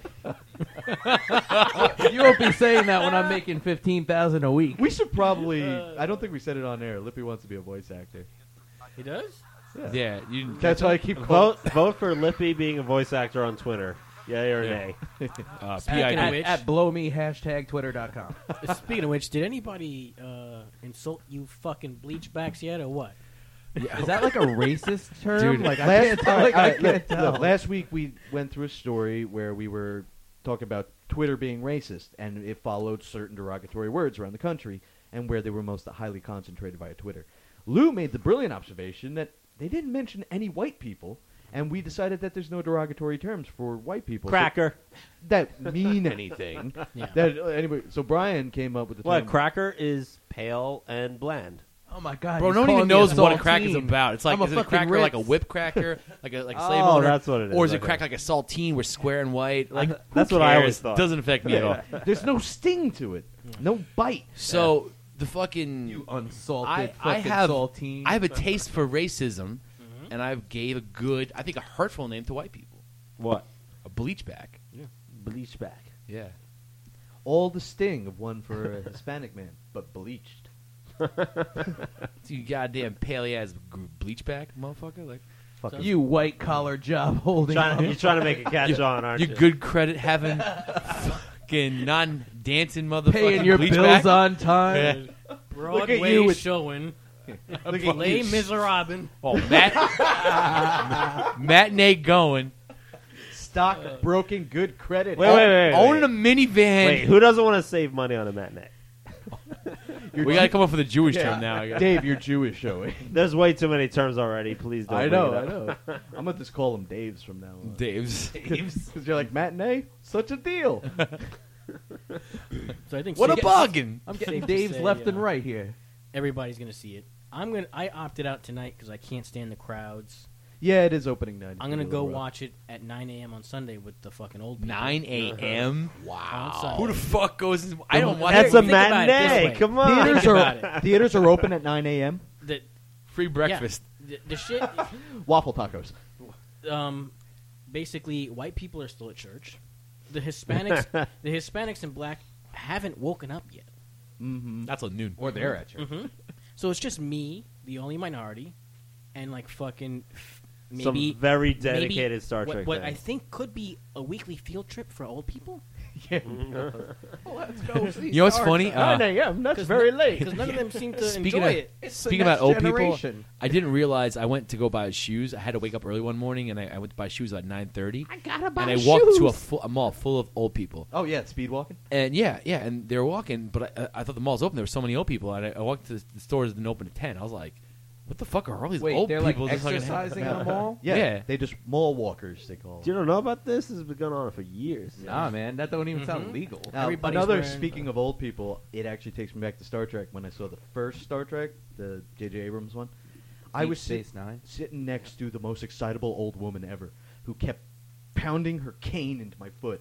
You won't be saying that when I'm making $15,000 a week. We should probably. I don't think we said it on air. Lippy wants to be a voice actor. He does? Yeah, you didn't That's why I keep calling. Vote for Lippy being a voice actor on Twitter. Yay or nay? Speaking of PID. which, At blow me #Twitter.com. speaking of which, did anybody insult you fucking bleachbacks yet, or what? Is that like a racist term? Dude, like I last, can't tell. all right, I all right, can't look, tell. look, last week we went through a story where we were talking about Twitter being racist, and it followed certain derogatory words around the country, and where they were most highly concentrated via Twitter. Lou made the brilliant observation that they didn't mention any white people, and we decided that there's no derogatory terms for white people. So Cracker. that mean anything. Yeah. That anyway. So Brian came up with the What? term. Cracker is pale and bland. Oh my god! Bro, he's no one calling even me a knows what a crack is saltine. about. It's like, I'm a is it a fucking cracker like a Ritz. whip cracker, like a slave Oh, owner? that's what it is. Or is it Okay. crack like a saltine, where square and white? Like That's who what I cares? always thought. Doesn't affect me at all. There's no sting to it. No bite. So the fucking You unsalted I fucking have saltine. I have a taste for racism, and I gave a good, I think, a hurtful name to white people. What? A bleachback. Bleach back. Yeah. All the sting of one for a Hispanic man, but bleached. You goddamn pale ass bleachback, motherfucker. Like Fucking you white collar job holding. You're trying to make a catch on, aren't you you? good credit having fucking non dancing motherfucker. paying your bills on time. Yeah. Broadway you with- showing Look at Les you. Miserables. Oh, matinee going. Stock broken, good credit. Wait. Owning a minivan. Wait, who doesn't want to save money on a matinee? We gotta come up with a Jewish Yeah. term now. I guess. Dave, you're Jewish showing. There's way too many terms already. Please don't. I bring know, it I up. know. I'm gonna just call them Daves from now on. Dave's. Because you're like, matinee? Such a deal. So I think What a safe- buggin'. I'm getting Safe to Dave's say, left and right here. Everybody's gonna see it. I opted out tonight because I can't stand the crowds. Yeah, it is opening night. I'm gonna go watch it at 9 a.m. on Sunday with the fucking old people. 9 a.m. On Wow. Sunday. Who the fuck goes? I don't watch That's it. a Think about it this matinee. way. Come on. Theaters about are, it. theaters are open at 9 a.m. The, Free breakfast. yeah, the shit. Waffle tacos. Basically, white people are still at church. The Hispanics and black haven't woken up yet. Mm-hmm. That's a noon. Or they're at church. So it's just me, the only minority, and like fucking Some maybe very dedicated maybe Star Trek What I fans. think could be a weekly field trip for old people. Let's go see. You know what's funny? 9 a.m. That's very late. Because none of them seem to Speaking enjoy of- it. Speaking about old generation. people, I didn't realize I went to go buy shoes. I had to wake up early one morning, and I went to buy shoes at 9:30. I gotta buy shoes. And I walked to a mall full of old people. Oh, yeah, speed walking? And and they were walking, but I thought the mall's open. There were so many old people, and I walked to the stores that didn't open at 10. I was like, What the fuck are all these Wait, old they're like people just fucking- exercising in the mall? Yeah. They just mall walkers. They call Do you them. not know about this? This has been going on for years. Nah, man, that don't even sound legal. Now, Everybody's another wearing- speaking of old people, it actually takes me back to Star Trek when I saw the first Star Trek, the J.J. Abrams one. I was Space Nine. sitting next to the most excitable old woman ever, who kept pounding her cane into my foot.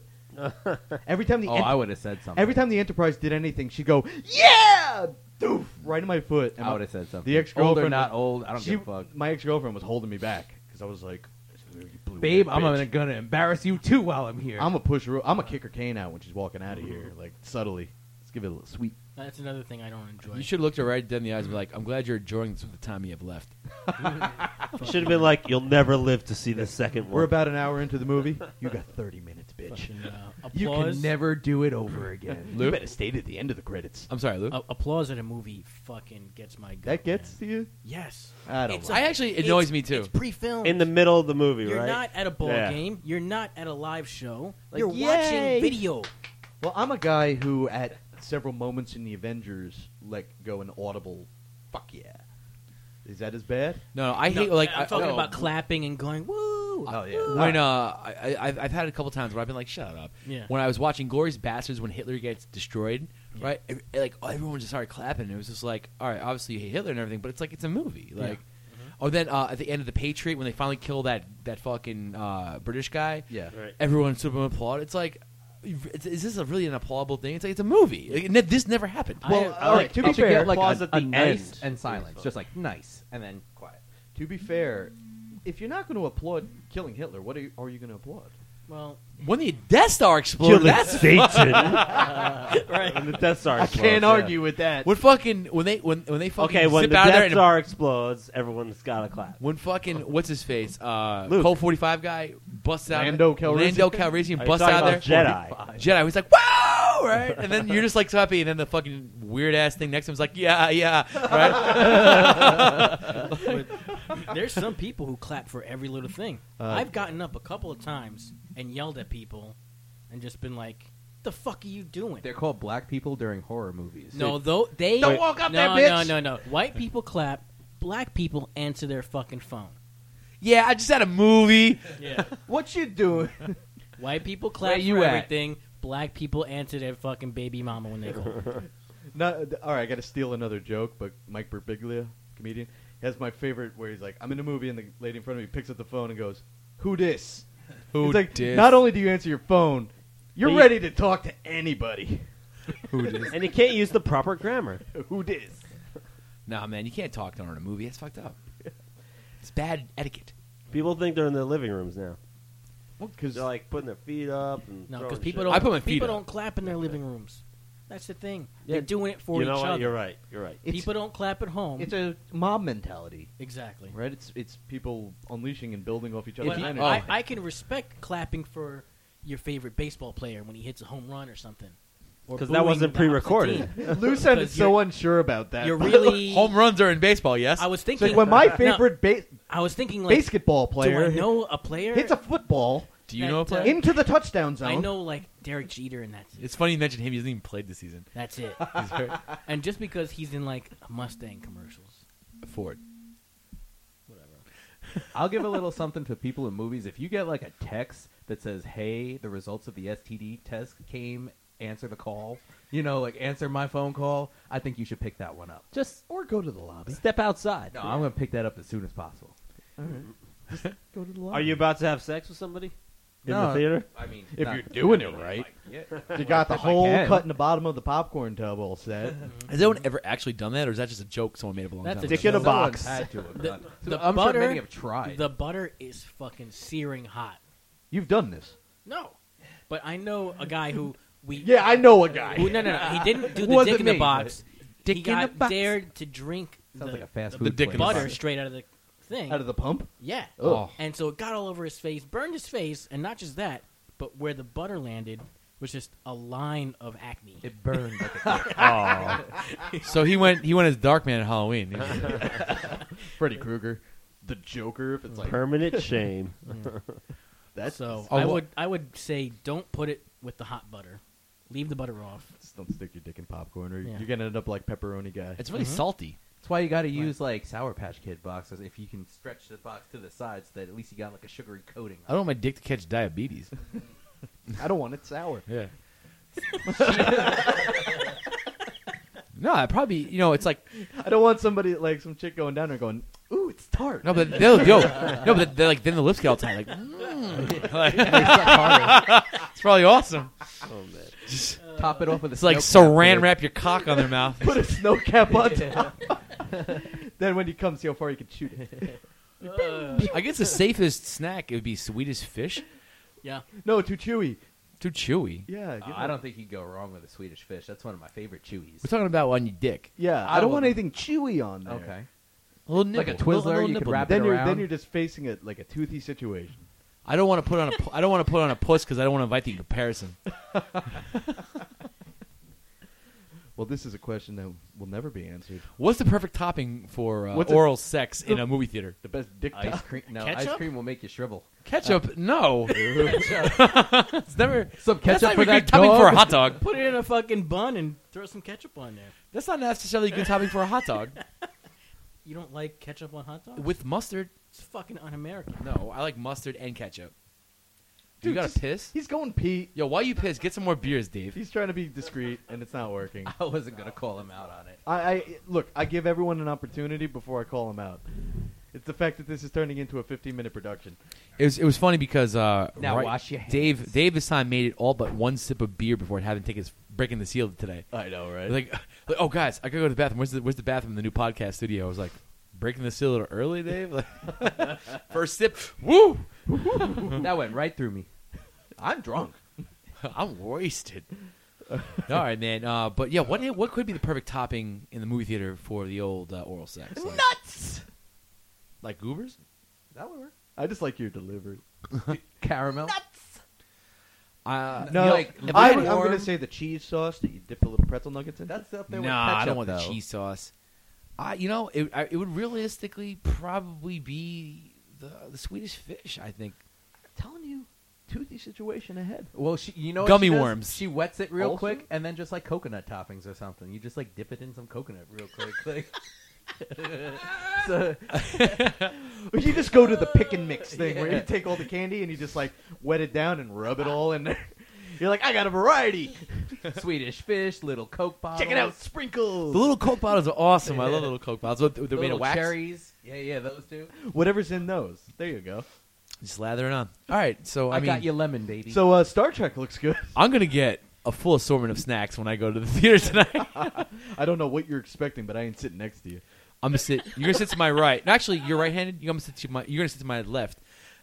Every time the Oh, I would have said something. every time the Enterprise did anything, she'd go, "Yeah!" Doof, right in my foot. And I would have said something. The ex-girlfriend, Old or not old, I don't give a fuck. My ex-girlfriend was holding me back because I was like, "You blue Babe, red I'm bitch." gonna embarrass you too while I'm here. I'm gonna push her. I'm gonna kick her cane out when she's walking out of here, like subtly. Let's give it a little sweet. That's another thing I don't enjoy. You should have looked her right dead in the eyes and be like, I'm glad you're enjoying this with the time you have left. Should have been like, you'll never live to see the second one. We're about an hour into the movie. You got 30 minutes, bitch. Fucking, you applause. can never do it over again. You better stay to the end of the credits. I'm sorry, Lou. Applause at a movie fucking gets my goat, That gets man. to you? Yes. I don't It's know. I actually it annoys it's- me too. It's pre-filmed. in the middle of the movie, You're right? not at a ball Yeah. game. You're not at a live show. Like, You're yay! watching video. Well, I'm a guy who, at several moments in the Avengers, let go an audible, "Fuck yeah." Is that as bad? No, I No, hate like I'm talking no. about clapping and going woo. Oh, yeah. When I've had a couple times where I've been like, shut up. Yeah. When I was watching Glorious Bastards when Hitler gets destroyed, Yeah. right? Like everyone just started clapping. And it was just like, all right, obviously you hate Hitler and everything, but it's like it's a movie. Like, or then at the end of the Patriot when they finally kill that fucking British guy, Yeah. Right. everyone sort of applaud. It's like, is this really an applaudable thing? It's like it's a movie. Like, this never happened. Well, I all like right, to You be should fair, get like applause a at the nice end. and silence, just like nice and then quiet. to be fair, if you're not going to applaud killing Hitler, what are you going to applaud? Well, When the Death Star exploded, Killing that's Satan. right. And the Death Star I explodes, can't yeah. argue with that. when fucking when they fucking Okay, when zip the out of there Death and Star explodes, everyone's got to clap. when fucking what's his face, Luke. Colt 45 guy busts out, Lando Calrissian? Calrissian Are you busts talking out there, about Jedi? Jedi. He's like, "Wow!" Right, and then you're just like so happy, and then the fucking weird ass thing next to him's like, "Yeah," right? There's some people who clap for every little thing. Uh, I've gotten up a couple of times and yelled at people and just been like, "The fuck are you doing?" They're called black people during horror movies. No, though they Don't walk up no, there, bitch! No. White people clap. Black people answer their fucking phone. Yeah, I just had a movie. Yeah. What you doing? White people clap Where you for at? everything. Black people answer their fucking baby mama when they call. All right, I got to steal another joke, but Mike Birbiglia, comedian, has my favorite where he's like, I'm in a movie and the lady in front of me picks up the phone and goes, "Who dis?" Who It's like, dis? not only do you answer your phone, you're But you- ready to talk to anybody. Who dis? And you can't use the proper grammar. Who dis? Nah, man, you can't talk to her in a movie. It's fucked up. It's bad etiquette. People think they're in their living rooms now. Because They're like putting their feet up and No, throwing because people shit. don't. I put my feet people up. don't clap in their living rooms. That's the thing. Yeah, They're doing it for you know each what? other. You're right. You're right. People don't clap at home. it's a mob mentality, Exactly. right? It's people unleashing and building off each But other's you- energy. I can respect clapping for your favorite baseball player when he hits a home run or something. Or 'Cause that booing wasn't the pre-recorded. opposite team. Lou sounded 'Cause so you're- unsure about that. You're really. Home runs are in baseball, yes. I was It's thinking. like when my No, favorite I was thinking like. basketball Do player I know a player? hits a football Do you know a that, player? into the touchdown zone. I know like Derek Jeter, and that's It's funny you mentioned him. He hasn't even played this season. that's it. He's hurt. And just because he's in like Mustang commercials, Ford. whatever. I'll give a little something to people in movies. If you get like a text that says, "Hey, the results of the STD test came. Answer the call." You know, like answer my phone call. I think you should pick that one up. Just Or go to the lobby. step outside. No, I'm gonna pick that up as soon as possible. All right. Just go to the lobby. Are you about to have sex with somebody in No. the theater? I mean, If not- you're doing it right. You got the If I hole can. cut in the bottom of the popcorn tub all set. Has anyone ever actually done that, or is that just a joke someone made up a long That's time a ago? Dick in a joke. box. Someone's had to have The- done it. the I'm butter- sure many have tried. The butter is fucking searing hot. You've done this. No, but I know a guy who we. Yeah, I know a guy. Who, no. He didn't do the Wasn't dick in the me, box. Dick he in the got box. dared to drink Sounds the, like a fast the food dick in the place. butter box. straight out of the thing. Out of the pump? Yeah. Oh. And so it got all over his face, burned his face, and not just that, but where the butter landed was just a line of acne. It burned like a dick. Oh, So he went as Darkman at Halloween. Freddy Krueger. The Joker, if it's like permanent shame. that's So Oh, I would say don't put it with the hot butter. Leave the butter off. just don't stick your dick in popcorn or Yeah. you're gonna end up like pepperoni guy. It's really salty. That's why you got to use like Sour Patch Kid boxes if you can stretch the box to the side so that at least you got like a sugary coating. I don't want my dick to catch diabetes. I don't want it sour. Yeah. No, I probably, it's like I don't want somebody like some chick going down there going, "Ooh, it's tart." no, but they're like then the lips get all tight, like, like it's probably awesome. Oh man. Just, Top it off with a it's like snow cap saran with wrap your cock on their mouth. Put a snow cap on top. Then when you come, see how far you can shoot it. I guess the safest snack it would be Swedish fish. Yeah. No, too chewy. Too chewy. Yeah, I don't think you go wrong with a Swedish fish. That's one of my favorite chewies. We're talking about on your dick. Yeah, I don't want anything chewy on there. Okay. A little Like nibble. a Twizzler, Little you could nibble. wrap Then it you're around. then you're just facing it like a toothy situation. I don't want to put on a. I don't want to put on a puss because I don't want to invite the comparison. Well, this is a question that will never be answered. What's the perfect topping for What's it- oral sex in a movie theater? The best dick Ice top. cream. No, Ketchup? ice cream will make you shrivel. Ketchup? No. It's never. Some That's ketchup not for even good that topping dog. for a hot dog. Put it in a fucking bun and throw some ketchup on there. That's not necessarily good topping for a hot dog. You don't like ketchup on hot dogs? With mustard? It's fucking un-American. No, I like mustard and ketchup. Dude, you got just- to piss? He's going Pete. Yo, why you piss? Get some more beers, Dave. He's trying to be discreet, and it's not working. I wasn't gonna call him out on it. I look. I give everyone an opportunity before I call him out. It's the fact that this is turning into a 15-minute production. It was funny because Now wash your hands. Dave this time made it all but one sip of beer before having to take his breaking the seal today. I know, right? Like, oh guys, I gotta go to the bathroom. Where's the bathroom in the new podcast studio? I was like, breaking the seal a little early, Dave. Like, first sip, woo! That went right through me. I'm drunk. I'm wasted. All right, man. But yeah, what could be the perfect topping in the movie theater for the old oral sex? Like, Nuts. like goobers? That would work. I just like your delivery. Caramel. No, No, like, if I'm it's warm- going to say the cheese sauce that you dip a little pretzel nuggets in. That's up there no, with ketchup, I don't want though. the cheese sauce. It would realistically probably be the Swedish fish. I think. I'm telling you, toothy situation ahead. Well, you know what Gummy she does? worms. She wets it real Also? quick, and then just like coconut toppings or something. You just like dip it in some coconut real quick. Like, so, You just go to the pick and mix thing where Yeah. you take all the candy and you just like wet it down and rub it all in there. You're like, I got a variety. Swedish fish, little Coke bottles. Check it out, sprinkles. The little Coke bottles are awesome. I love little Coke bottles. They're made little of wax. cherries. Yeah, those two. Whatever's in those. There you go. Just lather it on. All right, so I mean, got you lemon, baby. So Star Trek looks good. I'm gonna get a full assortment of snacks when I go to the theater tonight. I don't know what you're expecting, but I ain't sitting next to you. I'm gonna sit. You're gonna sit to my right. No, actually, you're right-handed. You're gonna sit to my left.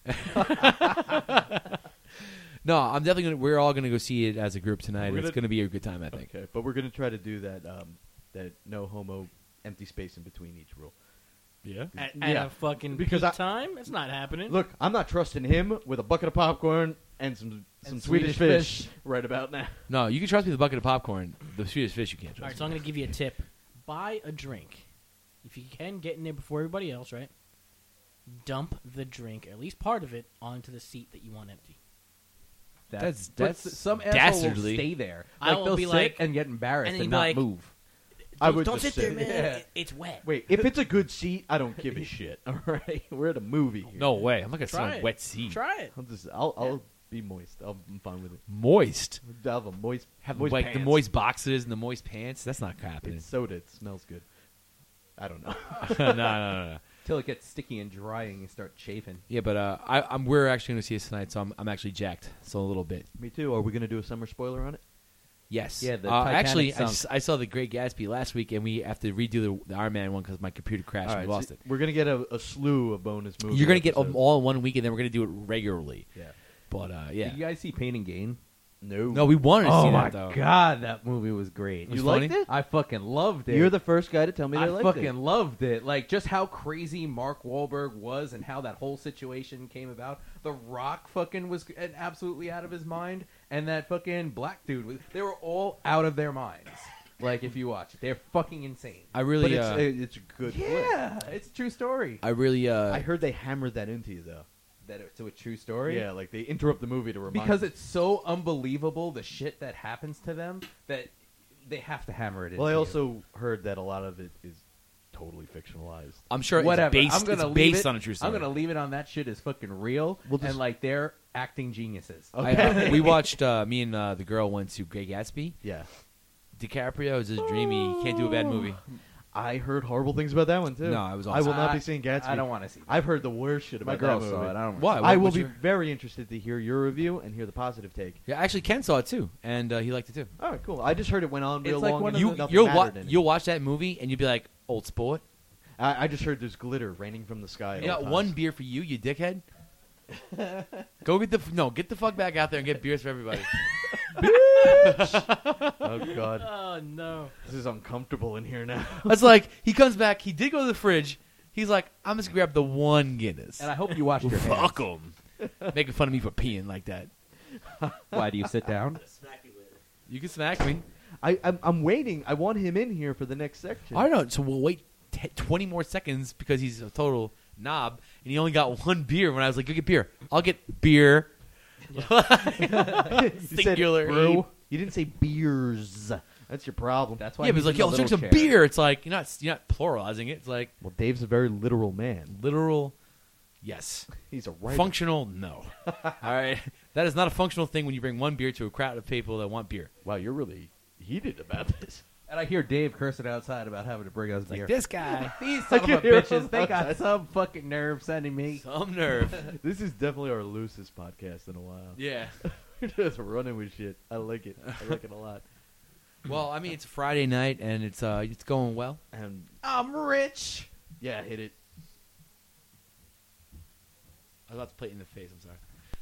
No, I'm definitely gonna. We're all gonna go see it as a group tonight. We're It's gonna- gonna be a good time, I think. Okay, but we're gonna try to do that that no homo empty space in between each rule. Yeah. At Yeah. a fucking Because peak time? It's not happening. Look, I'm not trusting him with a bucket of popcorn and some And Swedish Swedish fish right about now. No, you can trust me with a bucket of popcorn. The Swedish fish, you can't All right, trust. so I'm going to give you a tip. Buy a drink. If you can, get in there before everybody else, right? Dump the drink, or at least part of it, onto the seat that you want empty. That's but some asshole dastardly. will stay there. I Like will they'll be sit like- and get embarrassed and and, he'd be not like- move. I would Don't just sit there, say- man. Yeah. It's wet. Wait, if it's a good seat, I don't give a shit. All right, we're at a movie. Here. No way. I'm not gonna sit Try on a it. wet seat. Try it. I'll be moist. I'm fine with it. Moist. I'll have a moist. Have moist like the pants. moist boxes and the moist pants. That's not happening. It's soda. It smells good. I don't know. no. Till it gets sticky and dry and you start chafing. Yeah, but we're actually going to see it tonight, so I'm actually jacked. So a little bit. Me too. Are we gonna do a summer spoiler on it? Yes. Yeah, the Titanic actually, sunk. I saw the Great Gatsby last week, and we have to redo the Iron Man one because my computer crashed All and right, we lost so it. We're gonna get a slew of bonus movies. You're going to get them all in 1 week, and then we're going to do it regularly. Yeah. But yeah. Did you guys see Pain and Gain? No. We wanted to see Oh my that though. god, that movie was great. It was You liked funny? it? I fucking loved it. You're the first guy to tell me they I liked fucking it. loved it. Like, just how crazy Mark Wahlberg was and how that whole situation came about. The Rock fucking was absolutely out of his mind. And that fucking black dude, they were all out of their minds. Like, if you watch it. They're fucking insane. I really, But it's a good flick. Yeah, it's a true story. I really, I heard they hammered that into you though. That it's a true story? Yeah, like they interrupt the movie to remind Because you. it's so unbelievable, the shit that happens to them, that they have to hammer it in. Well, I also heard that a lot of it is totally fictionalized. I'm sure Whatever. it's I'm gonna it's leave based it, on a true story. I'm gonna leave it on that shit is fucking real, We'll just- and like they're acting geniuses. We watched. Me and the girl went to Great Gatsby. Yeah. DiCaprio is just dreamy. He can't do a bad movie. I heard horrible things about that one too. No, it was I awesome. will not be seeing Gatsby. I don't want to see. That. I've heard the worst shit My about girl that movie. saw it. I don't. Why? I will What's be your- very interested to hear your review and hear the positive take. Yeah, actually, Ken saw it too, and he liked it too. All right, cool. I just heard it went on real It's like long. one and of nothing You'll mattered in it. you'll watch that movie and you'll be like, old sport. I just heard there's glitter raining from the sky. at You all got times. one beer for you, you dickhead. Go get get the fuck back out there and get beers for everybody. Oh god, Oh no! this is uncomfortable in here now. That's like he comes back. He did go to the fridge. He's like, I'm just gonna grab the one Guinness. And I hope you washed your hands. Fuck him. Making fun of me for peeing like that. Why do you sit down? You can smack me. I'm waiting. I want him in here for the next section. I don't know. So we'll wait 20 more seconds because he's a total knob, and he only got one beer. When I was like, "Go get beer," I'll get beer. You said Singular. brew. You didn't say beers. That's your problem. That's why. Yeah, but he's like, "Yo, let's drink some beer." It's like you're not pluralizing it. It's like Well, Dave's a very literal man. literal. Yes. He's a writer. Functional. No. All right. That is not a functional thing when you bring one beer to a crowd of people that want beer. Wow, you're really heated about this. And I hear Dave cursing outside about having to bring us It's like beer. this guy. These I son of can a hear him bitches, they got outside. some fucking nerve sending me. Some nerve. This is definitely our loosest podcast in a while. Yeah. We're just running with shit. I like it. I like it a lot. Well, I mean, it's a Friday night and it's going well. And I'm rich. yeah, hit it. I was about to play it in the face. I'm sorry.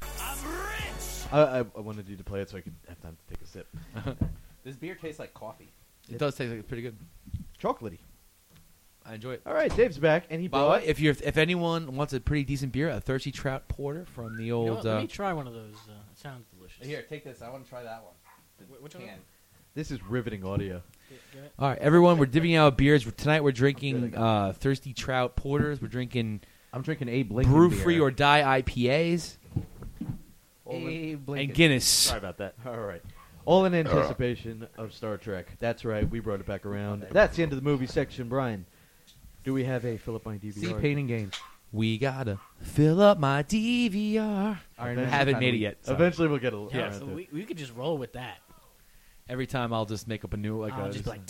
I wanted you to play it so I could have time to take a sip. This beer tastes like coffee. It does taste like pretty good. Chocolatey. I enjoy it. All right, Dave's back, and he By the brought. way, if anyone wants a pretty decent beer, a Thirsty Trout Porter from the You know old. what? Let me try one of those. It sounds delicious. Here, take this. I want to try that one. Which one? This is riveting audio. All right, everyone, we're divvying out beers. Tonight we're drinking Thirsty Trout Porters. We're drinking I'm drinking Abe Lincoln Brew beer. Free or Die IPAs Abe Lincoln. and Guinness. Sorry about that. All right. All in anticipation of Star Trek. That's right. We brought it back around. That's the end of the movie section. Brian, do we have a fill up my DVR? See painting games. We gotta fill up my DVR. Iron Man Haven't made it yet. so Eventually, we'll get a. Yeah, around so to it. we could just roll with that. Every time I'll just make up a new I'll just be like,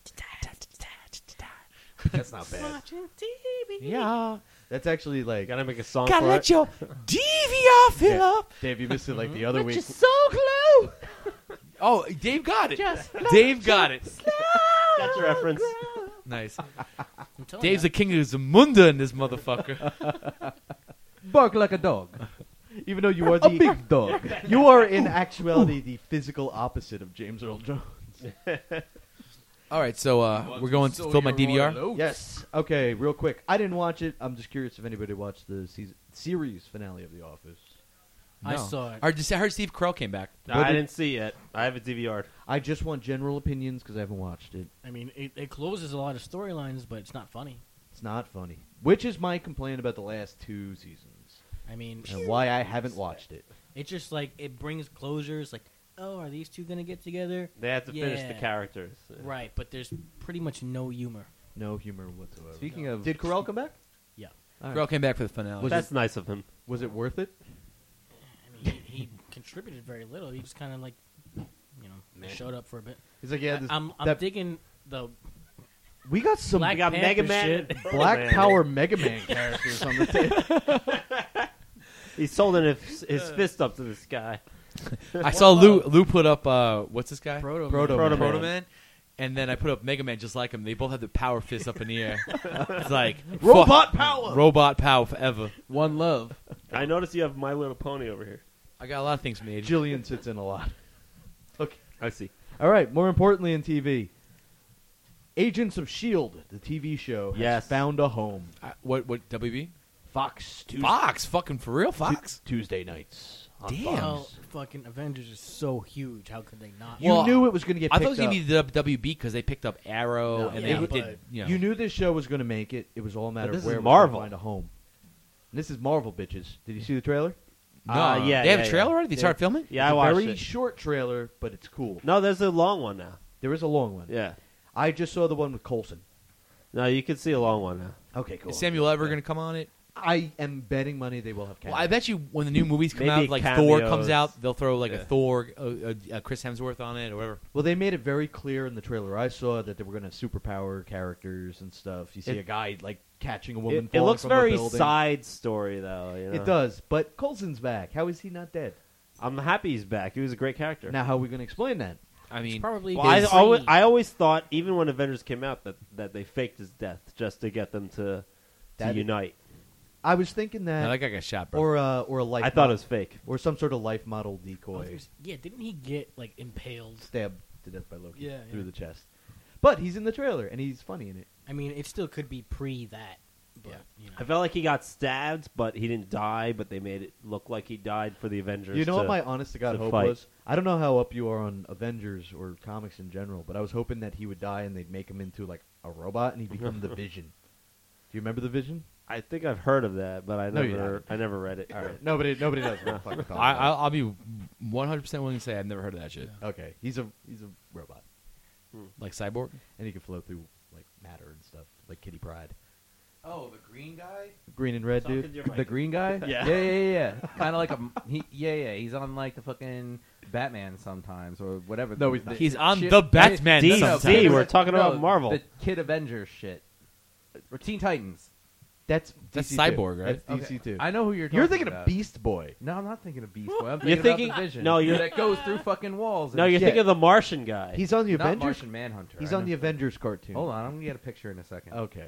That's not bad. watching TV. yeah. That's actually like. Gotta make a song Gotta for let it. your DVR fill Yeah. up. Dave, you missed it like the other week. so close. Oh, Dave got it. Dave got it. Got your reference. Nice. I'm telling Dave's ya. the king of Zamunda in this motherfucker. Bark like a dog. Even though you are A the big dog. you are in actuality the physical opposite of James Earl Jones. All right, so we're going to fill my DVR. Yes. Okay. Real quick. I didn't watch it. I'm just curious if anybody watched the series finale of The Office. I saw it. I heard Steve Carell came back. No, What I did- didn't see it yet. I have a DVR. I just want general opinions because I haven't watched it. I mean, it closes a lot of storylines, but it's not funny. It's not funny, which is my complaint about the last two seasons I mean, and why I haven't watched it. it's just like it brings closures. Like, oh, are these two gonna get together? They have to finish the Yeah. characters. Right, but there's pretty much no humor. No humor whatsoever. Speaking of, Did Carell come back? Yeah. All right. Carell came back for the finale. That's nice of him. Was it worth it? I mean, he contributed very little. He just kind of like, showed up for a bit. He's like, yeah, this, I'm that- digging the we got some Black I got Panther Mega Man. shit. and Black Pearl Man. Power Mega Man characters on the table. He's holding his fist up to the sky. I saw Lou put up what's this guy? Proto Proto Man. Proto Man. And then I put up Mega Man just like him. They both have the power fist up in the air. It's like Robot power. Robot power forever. One Love. I noticed you have My Little Pony over here. I got a lot of things made. Jillian sits in a lot. Okay. I see. All right. More importantly in TV, Agents of S.H.I.E.L.D., the TV show, has Yes. found a home. What WB? Fox Fox, fucking for real, Fox. Tuesday nights. On Damn. Fox. Well, fucking Avengers is so huge. How could they not? You Well, knew it was going to get I picked thought it was gonna up. be the WB because they picked up Arrow No, and yeah, they but- did. You know. You knew this show was going to make it. It was all a matter But of this where is it was gonna Marvel. find a home. And this is Marvel, bitches. Did you see the trailer? no, yeah, they have yeah, a trailer yeah. already. They started filming. Yeah, It's I a watched very it. short trailer, but it's cool. No, there's a long one now. There is a long one. Yeah. I just saw the one with Coulson. No, you can see a long one now. Okay, cool. Is Samuel ever going to come on it? I am betting money they will have Well, cameos. I bet you when the new movies come Maybe out, like Thor cameos. comes out, they'll throw like Yeah. a Thor, Chris Hemsworth on it or whatever. Well, they made it very clear in the trailer I saw that they were going to have superpower characters and stuff. You see It- a guy like catching a woman. It falling looks from very a building. side story, though. You know? It does, but Coulson's back. How is he not dead? I'm happy he's back. He was a great character. Now, how are we going to explain that? I It's mean, probably Well, his- I always thought, even when Avengers came out, that they faked his death just to get them to That- unite. I was thinking no, that, that guy got shot, bro. or a life. I thought it mo- was fake. or some sort of life model Oh, decoy, yeah, didn't he get like impaled? stabbed to death by Loki Yeah, through yeah. the chest. But he's in the trailer and he's funny in it. I mean, it still could be pre that. But, you know. I felt like he got stabbed, but he didn't die. But they made it look like he died for the Avengers. You know what to- my honest to God to hope fight. was? I don't know how up you are on Avengers or comics in general, but I was hoping that he would die and they'd make him into like a robot and he'd become the Vision. Do you remember the Vision? I think I've heard of that, but No, you haven't. I never read it. All right, nobody does. What the fuck I'm talking I'll be 100% willing to say I've never heard of that shit. about. Okay, he's a robot Like Cyborg? and he can flow through like matter and stuff, like Kitty Pryde. Oh, the green guy? Green and red dude. The green guy? Yeah. Yeah. Kind of like he's on like the fucking Batman sometimes or whatever. No, he's not. He's on shit- the Batman DC, sometimes. we're talking about Marvel. The Kid Avengers shit. Or Teen Titans. That's That's DC Cyborg, too. right? That's DC too. I know who you're talking You're thinking about. of Beast Boy. No, I'm not thinking of Beast Boy. I'm You're thinking, thinking- about the Vision. no, you're- that goes through fucking walls. No, and you're shit. thinking of the Martian guy. He's on the Not Avengers. Martian Manhunter. He's I on know. the Avengers cartoon. Hold on, I'm gonna get a picture in a second. Okay.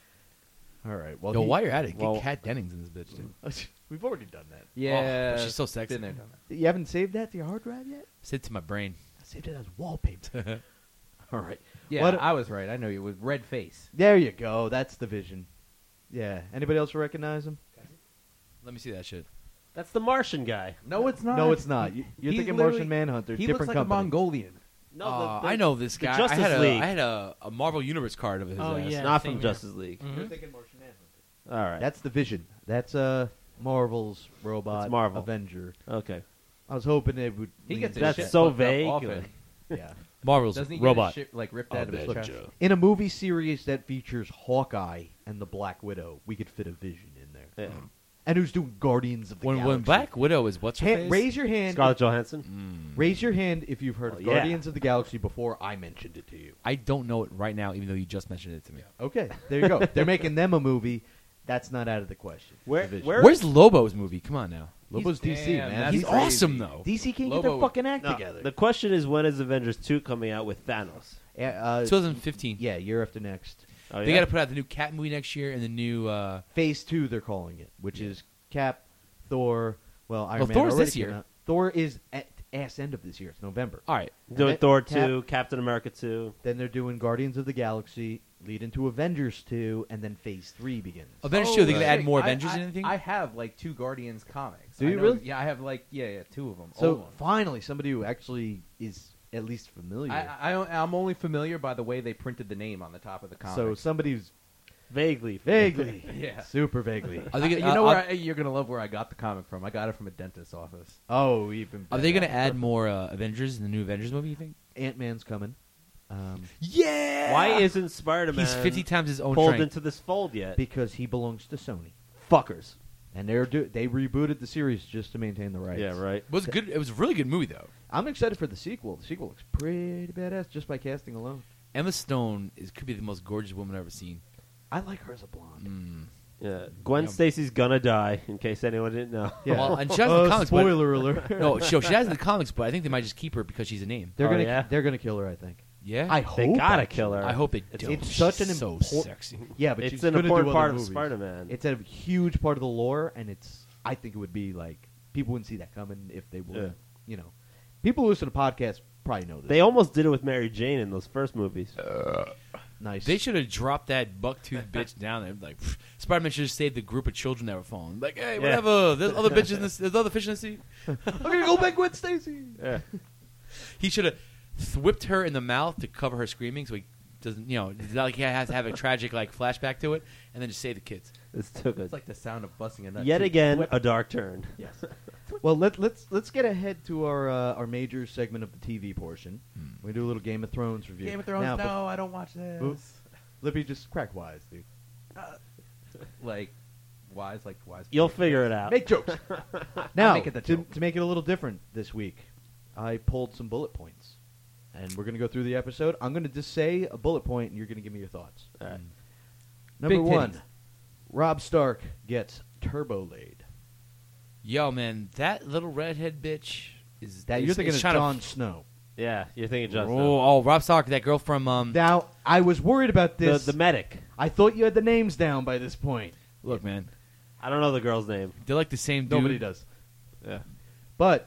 All right. Well, Yo, he- while you're at it, Well- get Kat Dennings in this bitch, dude. we've already done that. Yeah, Oh, she's so sexy. been there, done that. You haven't saved that to your hard drive yet? Sit to my brain. I saved it as wallpaper. All right. Yeah, What- I was right. I know you with red face. There you go. That's the Vision. Yeah. Anybody else recognize him? Let me see that shit. That's the Martian guy. No, it's not. No, it's not. You're He's thinking literally- Martian Manhunter. He different looks like company. a Mongolian. No, I know this the guy. Justice I had League. a Marvel Universe card of his Oh, ass. yeah. not same from here. Justice League. Mhm. You're thinking Martian Manhunter. All right. That's the Vision. That's Marvel's robot It's Marvel. Avenger. okay. I was hoping it would. He lean gets to his That's shit that. so fucked up vague. often. Yeah. Marvel's Doesn't he robot. get his shit like ripped out of his chest? In a movie series that features Hawkeye and the Black Widow, we could fit a Vision in there. Yeah. And who's doing Guardians of the When Galaxy? Black Widow is what's her face? Raise your hand. Scarlett Johansson. Raise your hand if you've heard of Oh, yeah. Guardians of the Galaxy before I mentioned it to you. I don't know it right now, even though you just mentioned it to me. Okay, there you go. They're making them a movie. That's not out of the question. Where- The Vision. where- Where's Lobo's movie? Come on now. Lobo's DC, Damn, man. that's He's crazy. awesome though. DC can't get Lobo- their fucking act No, together. the question is, when is Avengers 2 coming out with Thanos? 2015. Yeah, year after next. Oh, They yeah? got to put out the new Cat movie next year and the new. Phase 2, they're calling it, which is Cap, Thor. Well, Iron Well, Man Thor's already this came year. out. Thor is at ass end of this year. It's November. All right. Doing then Thor Cap- 2, Captain America 2. Then they're doing Guardians of the Galaxy, lead into Avengers 2, and then Phase 3 begins. Avengers 2. Are they going to shit. add more I- Avengers I, and anything? I have like 2 Guardians comics. Do I you know- really? Yeah, I have like two of them. So old ones. finally, somebody who actually is at least familiar. I'm only familiar by the way they printed the name on the top of the comic. So somebody who's Vaguely. vaguely, Yeah. super vaguely. Are they you gonna, know where you're gonna love where I got the comic from. I got it from a dentist's office. Oh, even. Are they going to add more Avengers in the new Avengers movie? You think? Ant-Man's coming. Yeah. Why isn't Spider-Man He's 50 times his own pulled strength. into this fold yet? Because he belongs to Sony, Fuckers. and they rebooted the series just to maintain the rights. Yeah, right. It was good. It was a really good movie though. I'm excited for the sequel. The sequel looks pretty badass just by casting alone. Emma Stone could be the most gorgeous woman I've ever seen. I like her as a blonde. Yeah. Gwen Yeah. Stacy's gonna die, in case anyone didn't know. Yeah. Well, and she has the comics, but spoiler alert. no, she has the comics, but I think they might just keep her because she's a name. They're Oh, gonna yeah? they're gonna kill her. I think. Yeah, I hope They gotta actually. kill her. I hope they It's- don't. it's such an She's so impor- sexy. Yeah, but It's she's an gonna important do part other of movies. Spider-Man. It's a huge part of the lore, and I think it would be like people wouldn't see that coming if they would. Yeah. You know, people who listen to podcasts probably know this. They almost did it with Mary Jane in those first movies. nice. They should have dropped that buck-toothed bitch down there. Like Spider-Man should have saved the group of children that were falling. Like, hey, Yeah. whatever. There's other bitches in this. There's other fish in the sea. I'm gonna go back with Stacy. Yeah. He should have whipped her in the mouth to cover her screaming, so he doesn't. You know, it's not like he has to have a tragic like flashback to it, and then just save the kids. It's too good. It's like the sound of busting a nut. Yet too. again, a dark turn. Yes. Well, let's get ahead to our major segment of the TV portion. We do a little Game of Thrones review. Game of Thrones. Now, No, I don't watch this. Ooh. Lippy, just crack wise, dude. Like wise. You'll figure it out. Make jokes. Now, make it the to joke. make it a little different this week, I pulled some bullet points. And we're going to go through the episode. I'm going to just say a bullet point, and you're going to give me your thoughts. All right. Number Big one, titties. Rob Stark gets turbo laid. Yo, man, that little redhead bitch is That you're thinking is of trying to Jon Snow. Yeah, you're thinking just Oh, Rob Stark, that girl from Now, I was worried about this. the medic. I thought you had the names down by this point. Look, man, I don't know the girl's name. they're like the same dude. Nobody does. Yeah. But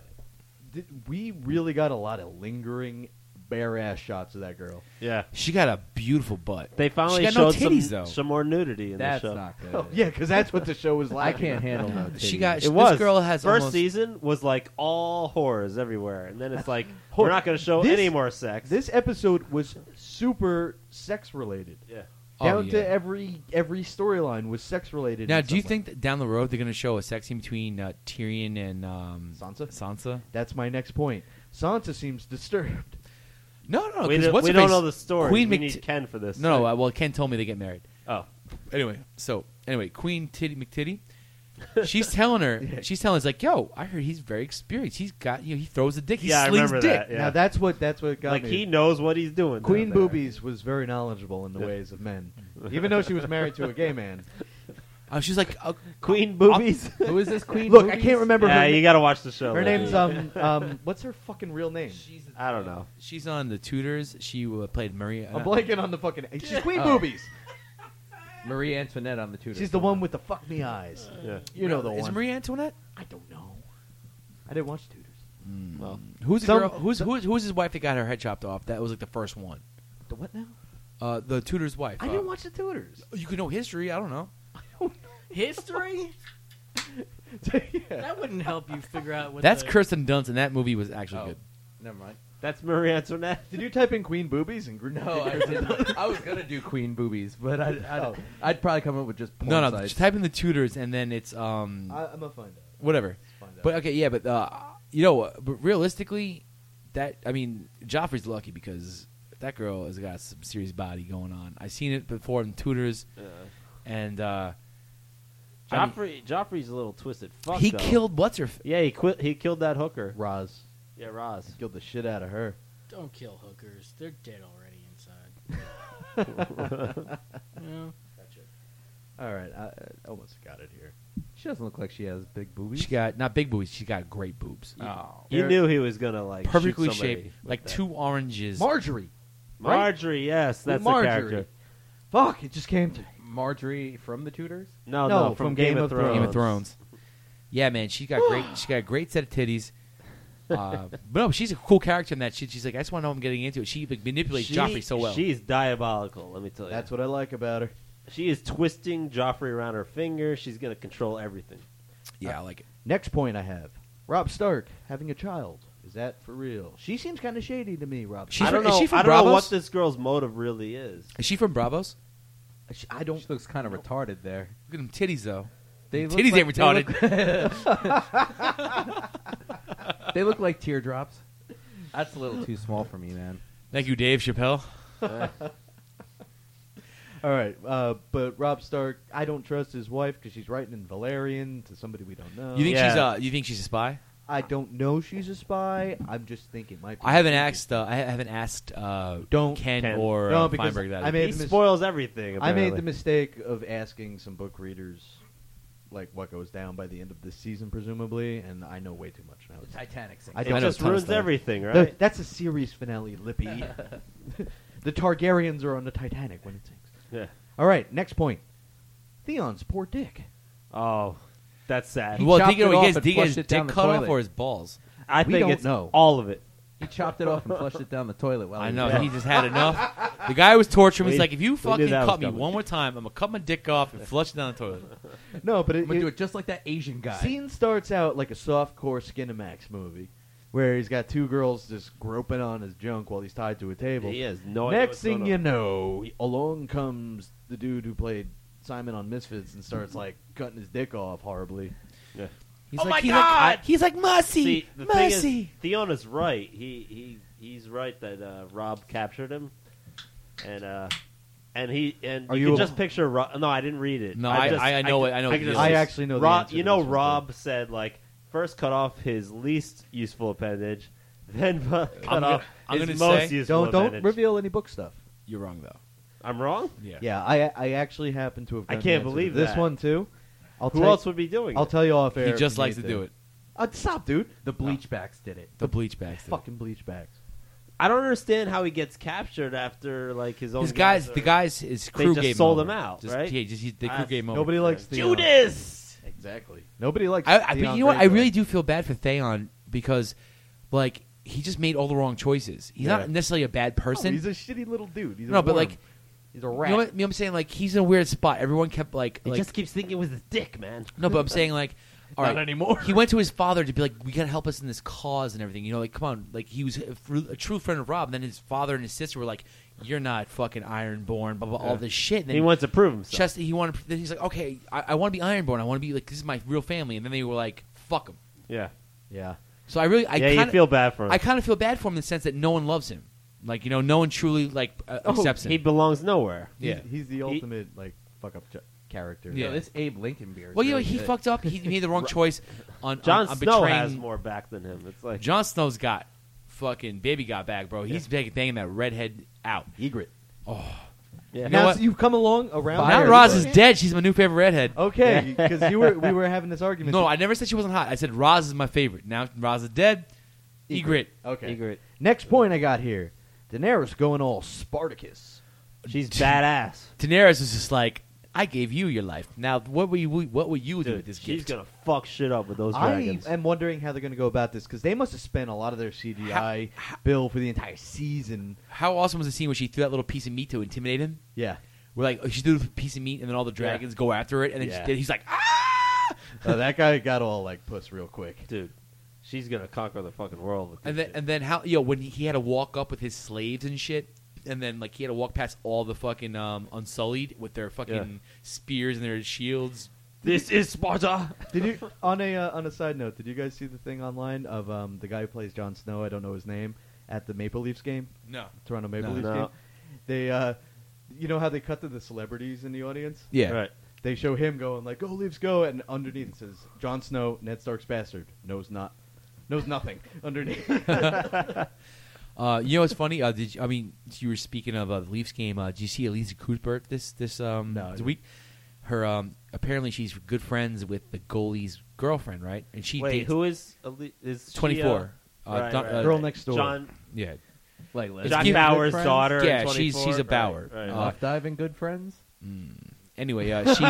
we really got a lot of lingering bare-ass shots of that girl. Yeah. She got a beautiful butt. They finally She got no showed titties, though. some more nudity in That's the show. not good. Oh, yeah, because that's what the show was I like. can't handle no titties. She got. It this was. girl has First almost, season was like all horrors everywhere, and then it's like Hold- we're not going to show this- any more sex. This episode was super sex-related. yeah. Down yeah. to every storyline was sex-related. Now, in do you some way. think that down the road they're going to show a sex scene between Tyrion and Sansa? Sansa? That's my next point. Sansa seems disturbed. No, no. we 'cause don't, what's we her don't face- know the story. Queen we Mc- need Ken for this. No, well, Ken told me they get married. Oh. Anyway, Queen McTitty, she's telling her, it's like, yo, I heard he's very experienced. He's got, he throws a dick. He Yeah, I slings remember dick. that. Yeah. Now that's what got like me. he knows what he's doing. Queen down there. Boobies was very knowledgeable in the ways of men, even though she was married to a gay man. She's like, Queen Boobies. Who is this queen? Look, I Boobies? can't remember yeah, her. you got to watch the show. Her later. name's what's her fucking real name? I don't know. she's on the Tudors. She played Maria. I'm blanking on the fucking. She's Queen Oh. Boobies. Marie Antoinette on the Tudors. She's the one with the fuck me eyes. Yeah. You know the Is one. Marie Antoinette? I don't know. I didn't watch Tudors. Well, Who's the Some- girl? Who's his wife that got her head chopped off? That was like the first one. The what now? The Tudor's wife. I didn't watch the Tudors. You could know history. I don't know. History? Yeah. That wouldn't help you figure out what That's the... Kirsten Dunst, and that movie was actually Oh. good. Never mind. that's Marie Antoinette. Did you type in Queen Boobies and No, I didn't. I was gonna do queen boobies, but I'd probably come up with just porn No, sites. just type in the Tudors, and then it's I'm gonna find out. whatever. Find out. But okay, yeah, but but realistically, Joffrey's lucky because that girl has got some serious body going on. I've seen it before in Tudors, and Joffrey's a little twisted. Fuck. he though. killed what's her. Yeah, he quit. He killed that hooker. Roz Yeah, Roz. killed the shit out of her. Don't kill hookers. They're dead already inside. You know? All right, I almost got it here. She doesn't look like she has big boobies. She got not big boobs. She got great boobs. Oh. He knew he was gonna like Perfectly shoot somebody shaped, with like that. 2 oranges. Marjorie. Marjorie. Yes, that's Marjorie. the character. Fuck! It just came to me. Marjorie from the Tudors. No, from Game of Thrones. Game of Thrones. Yeah, man, she got great. She got a great set of titties. But no, she's a cool character in that shit. She's like, I just want to know what I'm getting into. She like, manipulates Joffrey so well. She's diabolical. Let me tell you. That's what I like about her. She is twisting Joffrey around her finger. She's gonna control everything. Yeah, I like it. Next point I have: Rob Stark having a child. Is that for real? She seems kind of shady to me, Rob. She's I don't from- is know. she from I don't know Bravos? what this girl's motive really is. Is she from Bravos? I don't. She looks kind of retarded there. Look at them titties, though. They Titties ain't retarded. They look like teardrops. That's a little too small for me, man. Thank you, Dave Chappelle. All right, but Rob Stark, I don't trust his wife because she's writing in Valerian to somebody we don't know. You think Yeah. she's? You think she's a spy? I don't know she's a spy. I'm just thinking might be. I haven't asked. I haven't asked. Don't Ken, Ken. or No, because Feinberg that. I made He the mis- spoils everything. I made the apparently. mistake of asking some book readers, like what goes down by the end of this season, presumably, and I know way too much now. Titanic sinks. I It don't know just a ton of ruins stuff. everything, right? That's a series finale, Lippy. The Targaryens are on the Titanic when it sinks. Yeah. All right, next point. Theon's poor dick. Oh, that's sad. well, chopped think you it know, off he gets and dick flushed it down the cut off toilet. or his balls. I We think don't it's know. all of it. He chopped it off and flushed it down the toilet. While I he know. was dead. He just had enough. The guy was torturing him. He's We- like, if you we fucking knew that was cut me coming. one more time, I'm gonna cut my dick off and flush it down the toilet. No, but I'm gonna do it just like that Asian guy. Scene starts out like a softcore Skinamax movie, where he's got two girls just groping on his junk while he's tied to a table. He has no idea Next what's thing going you on. know, along comes the dude who played Simon on Misfits and starts like cutting his dick off horribly. Yeah. He's Oh like, my he's God! Like, he's like mercy, See, the thing mercy. is, Theona's right. He's right that Rob captured him, and and you you can a- just picture. No, I didn't read it. No, I know it. I know I what can this just- I is. actually know the Rob, answer to you know, this one, Rob said like first cut off his least useful appendage, then cut off I'm his gonna most say- useful Don't appendage. reveal any book stuff. You're wrong though. I'm wrong. Yeah. Yeah, I actually happen to have. I done can't the answer to believe this that. one too. Who else would be doing I'll it? tell you off air. He if just you likes to need do it. Stop, dude. The bleachbacks did it. The bleach bags. do it. Fucking bleach bags. I don't understand how he gets captured after like his own. His are- guys, his crew just gave him sold over. him out, Just, right? Yeah, the crew That's- gave him over. Nobody likes the Judas. Exactly. Nobody likes. But Theon you know what? I Greyjoy. really do feel bad for Theon because, like, he just made all the wrong choices. He's Yeah. not necessarily a bad No, person. he's a shitty little dude. He's a No, but, worm. like, he's a you rat. know what I'm saying? Like, he's in a weird spot. Everyone kept like, He just keeps thinking with his dick, man. no, but I'm saying like, all Not right. anymore. He went to his father to be like, we gotta help us in this cause and everything. You know, like, come on. Like, he was a true friend of Rob. And then his father and his sister were like, you're not fucking Ironborn, blah blah, all this shit. And then He wants to prove himself. Then he's like, okay, I want to be Ironborn. I want to be like, this is my real family. And then they were like, fuck him. yeah, Yeah. So I you kind feel bad for him. I kind of feel bad for him in the sense that no one loves him. Like, you know, no one truly like accepts him. He belongs nowhere. Yeah. He's the ultimate like fuck up character. Yeah. Yo, this Abe Lincoln beer. Is Well, you know, really he good. fucked up. He made the wrong choice on Jon on Snow betraying. has more back than him. It's like Jon Snow's got fucking baby got back, bro. He's banging that redhead out. Egret. yeah. know Now what? you've come along around. Now there. Roz is dead. She's my new favorite redhead. Okay, because we were having this argument. No, I never said she wasn't hot. I said Roz is my favorite. Now Roz is dead. Egret. Okay. Egret. Next point I got here. Daenerys going all Spartacus. She's badass. Daenerys is just like, I gave you your life. Now, what will you do Dude, with this she's gift? gonna fuck shit up with those I dragons. am wondering how they're going to go about this because they must have spent a lot of their CGI bill for the entire season. How awesome was the scene where she threw that little piece of meat to intimidate him? Yeah. Where like she threw a piece of meat and then all the dragons go after it, and then Yeah. he's like, ah! That guy got all like puss real quick. Dude, she's gonna conquer the fucking world with this And then shit. and then how when he had to walk up with his slaves and shit, and then like he had to walk past all the fucking Unsullied with their fucking spears and their shields. This is Sparta. Did you on a side note? Did you guys see the thing online of the guy who plays Jon Snow? I don't know his name at the Maple Leafs game, No. Toronto Maple No. Leafs No. game. They, you know how they cut to the celebrities in the audience? Yeah. Right. They show him going like, "Go Leafs, go!" and underneath it says, "Jon Snow, Ned Stark's bastard, knows nothing." Underneath. You know what's funny? You were speaking of the Leafs game. Did you see Elisa Cuthbert this week? Her apparently she's good friends with the goalie's girlfriend, right? And she Wait, dates who is she, 24. right, Don- right. Girl next door. John Yeah, Like John Give- Bauer's Good daughter. Yeah, at she's 24? a Bauer. Right, right. off diving good friends. Anyway,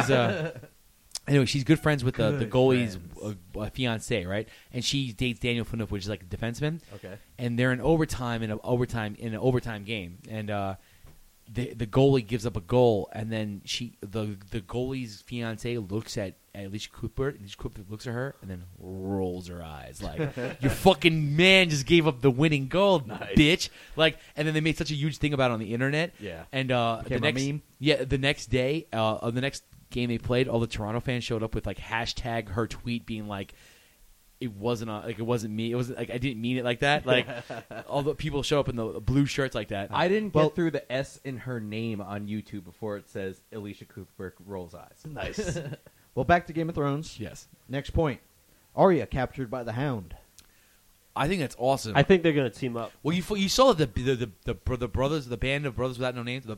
she's good friends with the Good goalie's friends. fiance, right? And she dates Daniel Phaneuf, which is like a defenseman. Okay. And they're in overtime in an overtime game, and the goalie gives up a goal, and then the goalie's fiance looks at Alicia Cuthbert, and Alicia Cuthbert looks at her, and then rolls her eyes like, "Your fucking man just gave up the winning goal, bitch!" Like, and then they made such a huge thing about it on the internet. Yeah. And Became a meme? the next day of the next game they played, all the Toronto fans showed up with like hashtag her tweet being like, it wasn't me. It wasn't like I didn't mean it like that. Like all the people show up in the blue shirts like that. I didn't Well- get through the S in her name on YouTube before it says Alicia Cuthbert rolls eyes. Nice. Well, back to Game of Thrones. Yes, Next point. Arya captured by the Hound. I think that's awesome. I think they're gonna team up. Well, you saw the brothers, the band of brothers without no names,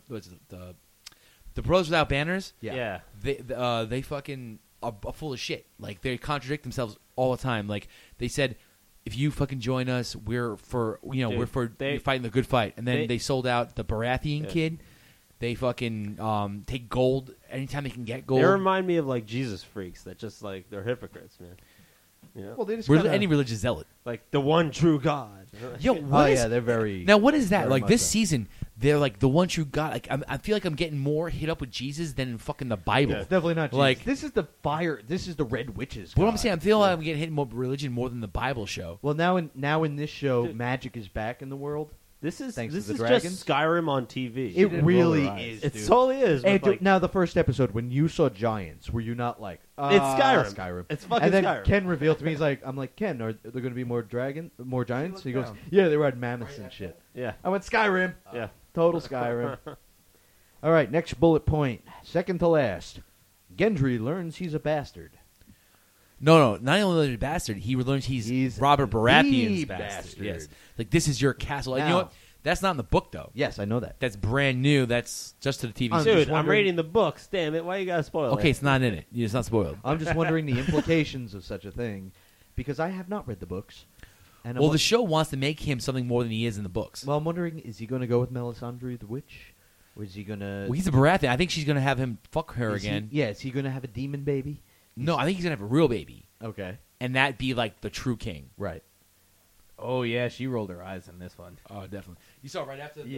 the brothers without banners. Yeah. They fucking are full of shit. Like they contradict themselves all the time. Like they said, if you fucking join us, we're for Dude, we're fighting the good fight. And then they sold out the Baratheon Yeah. kid. They fucking take gold anytime they can get gold. They remind me of like Jesus freaks that just like they're hypocrites, man. You know? Well, they just Any religious zealot. like the one true God. Yo, Oh what is yeah, they're very. now? What is that? very Like much this so. season, they're like the one true God. Like I feel like I'm getting more hit up with Jesus than in fucking the Bible. Yeah. It's definitely not. Jesus. Like- this is the fire. This is the Red Witches. What I'm god. saying, I feel like I'm getting hit more religion more than the Bible show. Well, now in this show, Dude. magic is back in the world. This is Thanks this to is the dragons? just Skyrim on TV. It didn't really roll her eyes. is. It dude. totally is. And but, like, now the first episode, when you saw giants, were you not like, It's Skyrim. Skyrim. It's fucking And then Skyrim. Ken revealed to me, he's like, I'm like, Ken, are there going to be more giants? He goes, down. yeah, they ride mammoths and shit. yeah, I went Skyrim. yeah. Total Skyrim. All right, next bullet point. Second to last. Gendry learns he's a bastard. No, not only is he a bastard, he learns he's Robert Baratheon's the bastard. bastard. Yes, like this is your castle. And you know Now- what? That's not in the book though. Yes, I know that. That's brand new. That's just to the TV I'm series. just Dude, I'm wondering- reading the books. Damn it! Why you gotta spoil Okay, it? it's not in it. It's not spoiled. I'm just wondering the implications of such a thing because I have not read the books. And I'm Well, the show wants to make him something more than he is in the books. well, I'm wondering, is he going to go with Melisandre the Witch? Or is he going to... Well, he's a Baratheon. I think she's going to have him fuck her again. Is he going to have a demon baby? No, I think he's going to have a real baby. Okay. And that be like the true king. Right. Oh yeah, she rolled her eyes in this one. Oh, definitely. You saw right after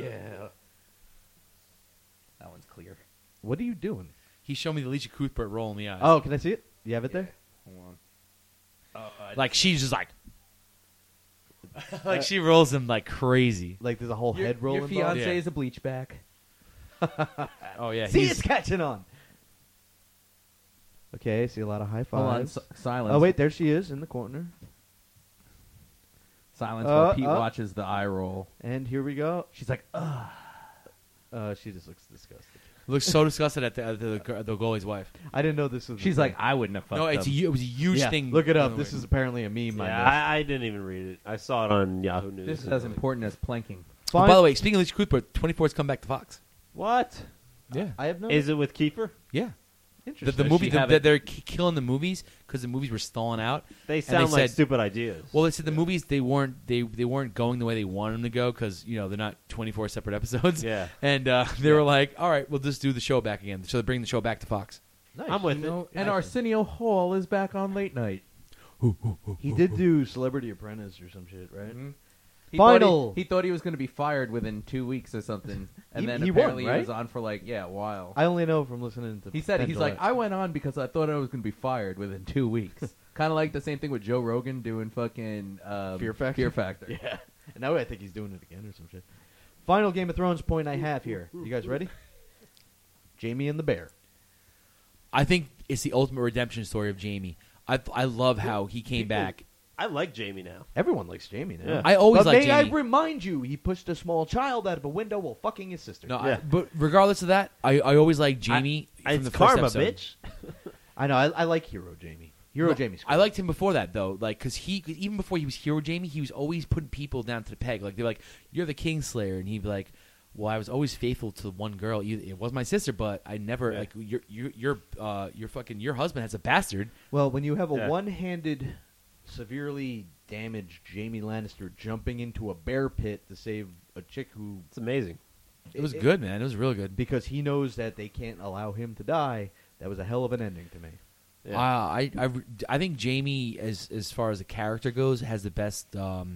That one's clear. What are you doing? he showed me the Alicia Cuthbert roll in the eyes. Oh, can I see it? You have it there? Hold on. Like she's just like... like she rolls him like crazy. Like there's a whole Your, head roll your involved? fiance Yeah. is a bleach back. Oh, yeah. See, he's- it's catching on. Okay, I see a lot of high Hold on, fives. silence. Oh, wait, there she is in the corner. Silence while Pete uh. watches the eye roll. And here we go. She's like, ugh. She just looks disgusted. looks so disgusted at the goalie's wife. I didn't know this was. She's a like, thing. I wouldn't have fucked No, up. it was a huge yeah, thing. look it up. Oh, This wait. is apparently a meme. Yeah, I didn't even read it. I saw it on Yahoo News. This is as important as planking. Oh, by the way, speaking of Alicia Cuthbert, 24's come back to Fox. What? Yeah. I have no. Is it with Kiefer? Yeah. Interesting. The movie, she have they're killing the movies because the movies were stalling out. They sound like said- stupid ideas. Well, they said the movies they weren't going the way they wanted them to go because they're not 24 separate episodes. Yeah. And they were like, all right, we'll just do the show back again. So they bring the show back to Fox. Nice. I'm with And Arsenio Hall is back on late night. He did do Celebrity Apprentice or some shit, right? He Final. Thought he thought he was going to be fired within 2 weeks or something, and then he won, apparently right? he was on for a while. I only know from listening to. He said Penn he's like, Jillette. I went on because I thought I was going to be fired within 2 weeks. Kind of like the same thing with Joe Rogan doing fucking Fear Factor? Fear Factor. Yeah. And now I think he's doing it again or some shit. Final Game of Thrones point I have here. You guys ready? Jamie and the Bear. I think it's the ultimate redemption story of Jamie. I love how he came back. I like Jamie now. Everyone likes Jamie now. Yeah. I always but liked may I Jamie. remind you, he pushed a small child out of a window while fucking his sister. No, Yeah. but regardless of that, I always liked Jamie from It's the first karma, episode. bitch. I know. I like Hero Jamie. Hero Jamie's cool. I liked him before that though, like because even before he was Hero Jamie, he was always putting people down to the peg. Like they're like, "You're the Kingslayer," and he'd be like, "Well, I was always faithful to one girl. It was my sister, but I never like your husband has a bastard." Well, when you have a Yeah. one-handed, severely damaged Jamie Lannister jumping into a bear pit to save a chick who It's amazing. It was good, man. It was real good. because he knows that they can't allow him to die, that was a hell of an ending to me. Yeah. I think Jamie, as far as a character goes, has the best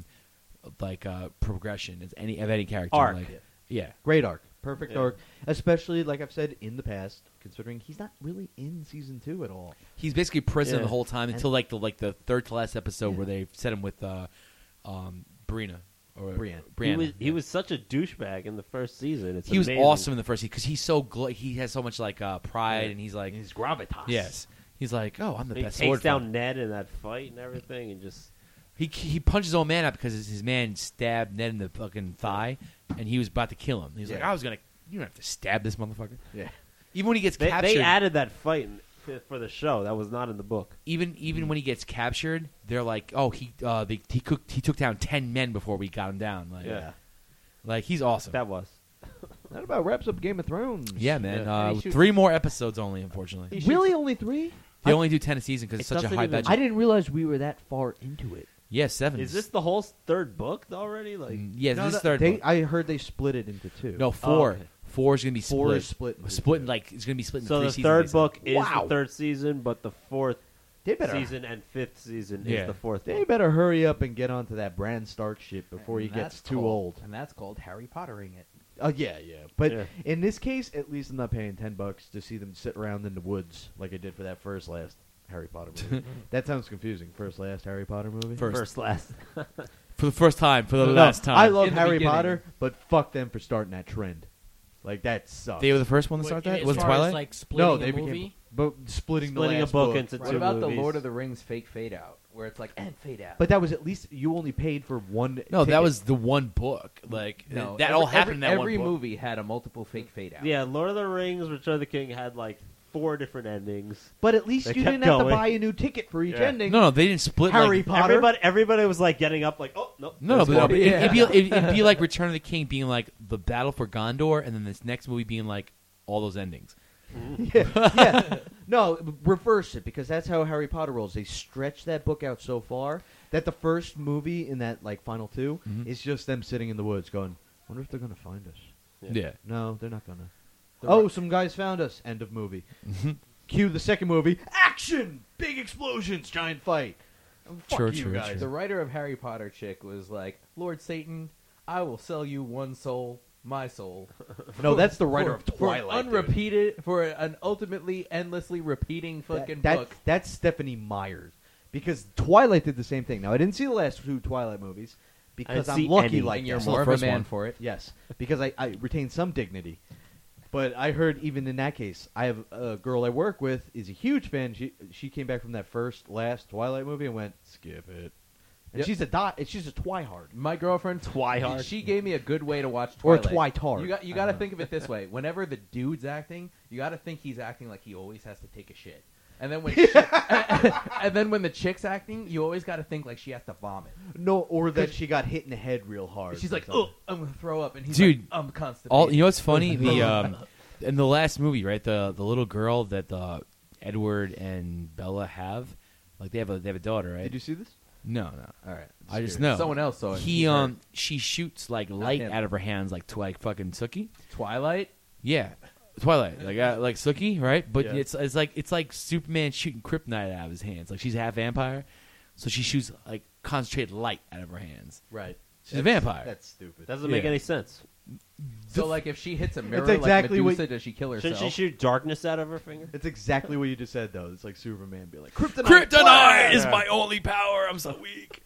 progression of any character. Arc. Like, yeah. Great arc. Perfect Yeah. arc. Especially, like I've said in the past, considering he's not really in Season 2 at all. He's basically prison Yeah. the whole time And- until like the third to last episode Yeah. where they set him with Brina or Brienne. Brianna. He was such a douchebag in the first season. It's He was amazing. awesome in the first season because he's so he has so much pride Yeah. and he's like He's gravitas. yes he's like oh I'm the He best takes sword down fighter. Ned in that fight and everything, and just He punched his own man out because his man stabbed Ned in the fucking thigh and he was about to kill him. He's like Yeah. you don't have to stab this motherfucker. Yeah. Even when he gets they captured, added that fight for the show. That was not in the book. even when he gets captured, they're like, oh he took down 10 men before we got him down. Like he's awesome. That was. That about wraps up Game of Thrones. Yeah, man. Yeah. And he shoots- 3 more episodes only, unfortunately. Really, only 3? They only do 10 a season because it's It such a doesn't high even- budget. I didn't realize we were that far into it. Yeah, 7. Is this the whole third book already? Like, Yeah, No, this no, is third. they- book. I heard they split it into 2. No, 4. okay. 4 is gonna be split. 4 is split into Split 2. it's gonna be split in so 3 the seasons. third they said. book is Wow. the third season, but the fourth They better, season and fifth season Yeah. is the fourth. they book. better hurry up and get onto that Bran Stark shit before he And gets that's too called- old. And that's called Harry Pottering it. Yeah. But Yeah. in this case, at least I'm not paying $10 to see them sit around in the woods like I did for that last Harry Potter movie. That sounds confusing. Last Harry Potter movie? First. last. For the first time, for the No, last time. I love In the Harry beginning. Potter, but fuck them for starting that trend. Like, that sucks. They were the first one to start that. As Was far Twilight? as, like splitting No, a they movie. became. But splitting the Splitting a last book into What two about the movies. Lord of the Rings fake fade out, where it's like and fade out? But that was at least you only paid for one. No, that ticket. was the one book. Like no, that all happened in that every one book. movie had a multiple fake fade out. Yeah, Lord of the Rings, Return of the King had like 4 different endings. But at least They you kept didn't have to going. buy a new ticket for each Yeah. ending. No, they didn't split. Harry like, Potter. Everybody was like getting up, like, oh no, No, there's but, one. it'd be like Return of the King being like the battle for Gondor, and then this next movie being like all those endings. yeah. No, reverse it because that's how Harry Potter rolls. They stretch that book out so far that the first movie in that like final 2 Mhm. is just them sitting in the woods going, "Wonder if they're gonna find us." Yeah. No, they're not gonna. The Oh, ri- some guys found us. End of movie. Mhm. Cue the second movie. Action! Big explosions, giant fight. Oh, fuck True, you true, guys. true. The writer of Harry Potter chick was like, Lord Satan, I will sell you one soul, my soul. No, that's the writer of For an Twilight. dude. unrepeated, for an ultimately endlessly repeating fucking book. That's Stephanie Myers. Because Twilight did the same thing. Now, I didn't see the last 2 Twilight movies because I I'm didn't see lucky any. like And you're that. So more the of a first man one. for it. Yes, because I retain some dignity. But I heard even in that case, I have a girl I work with is a huge fan. She came back from that last Twilight movie and went, skip it. And Yep. she's a twihard. My girlfriend, Twihard. she gave me a good way to watch Or a Twilight. twitard. You got to think of it this way: whenever the dude's acting, you got to think he's acting like he always has to take a shit. And then when and then when the chick's acting, you always got to think like she has to vomit. No, or that she got hit in the head real hard. She's or like, something. "Oh, I'm gonna throw up," and he's Dude, like, "I'm constipated." All you know what's funny? The in the last movie, right? The little girl that Edward and Bella have, like they have a daughter, right? Did you see this? No. All right. I just know Someone else saw it. He He's hurt. she shoots like light him. out of her hands like fucking Sookie. Twilight. Yeah, Twilight, like Sookie, right? But Yeah. it's like Superman shooting kryptonite out of his hands. Like she's half vampire, so she shoots like concentrated light out of her hands. Right. She's a vampire. That's stupid. Doesn't make Yeah. any sense. So like, if she hits a mirror, exactly like what- Medusa, does she kill herself? Shouldn't she shoot darkness out of her finger? It's exactly what you just said, though. It's like Superman be like, Kryptonite! Kryptonite is Yeah. my only power. I'm so weak.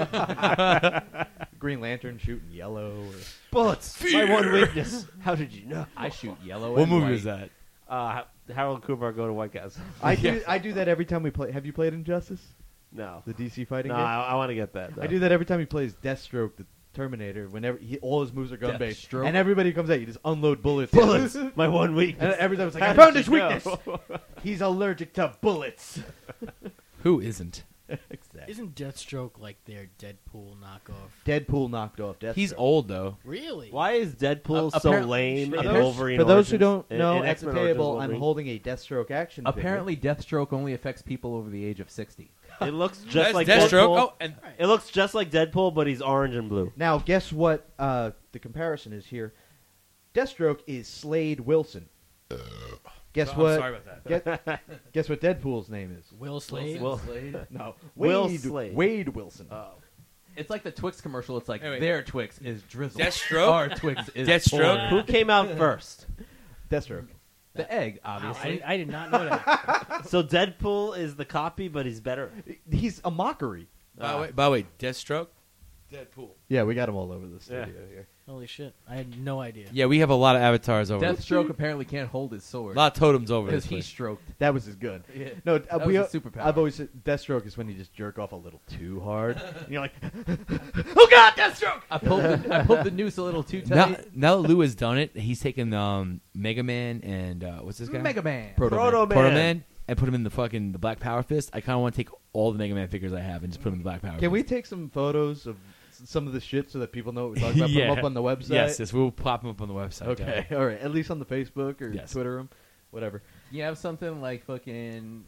Green Lantern shooting yellow. Or... Bullets. My one weakness. How did you know? I shoot yellow. What and movie white. was that? Harold Kumar go to White Castle. I do that every time we play. Have you played Injustice? No. The DC fighting No, game? I want to get that. I do that every time he plays Deathstroke, the Terminator. Whenever all his moves are gun based, Deathstroke? and everybody comes at you, just unload bullets. Bullets. My one And weakness. every time it's like, How I did found his you know? weakness. He's allergic to bullets. Who isn't? Exactly. Isn't Deathstroke like their Deadpool knockoff? Deadpool knocked off Deathstroke. He's old though. Really? Why is Deadpool so apparently- lame for in those- Wolverine For those who Origins? don't know, In at the X-Men Origins table, I'm Wolverine? holding a Deathstroke action figure. Apparently, Deathstroke only affects people over the age of 60. It looks just That's like Deathstroke. Deadpool. Oh, and It looks just like Deadpool, but he's orange and blue. Now, guess what the comparison is here? Deathstroke is Slade Wilson. Guess I'm what? sorry about that. Guess what Deadpool's name is? Will Slade? Will- No, Will Wade, Slade. Wade Wilson. It's like the Twix commercial. It's like Hey, wait. their Twix is drizzle. Deathstroke? Our Twix is Deathstroke? porn. Who came out first? Deathstroke. The egg, Wow, obviously. I did not know that. So Deadpool is the copy, but he's better. He's a mockery. By the way, Deathstroke, Deadpool. Yeah, we got him all over the studio here. Holy shit. I had no idea. Yeah, we have a lot of avatars over. this. Deathstroke apparently can't hold his A sword lot of totems over because this he place. stroked. That was his gun. Yeah. No, That was his superpower. I've always said Deathstroke is when you just jerk off a little too hard. And you're like, oh god, Deathstroke! I pulled the noose a little too tight. Now that Lou has done it, he's taken Mega Man and what's this guy? Mega Man. Proto Proto Man. Man, and put him in the Black Power Fist. I kind of want to take all the Mega Man figures I have and just put them in the Black Power Can we Fist. take some photos of some of the shit so that people know what we're talking about? Put Yeah. them up on the website? Yes, we'll pop them up on the website. Okay, all right. At least on the Facebook or Yes. Twitter 'em, whatever. You have something like fucking.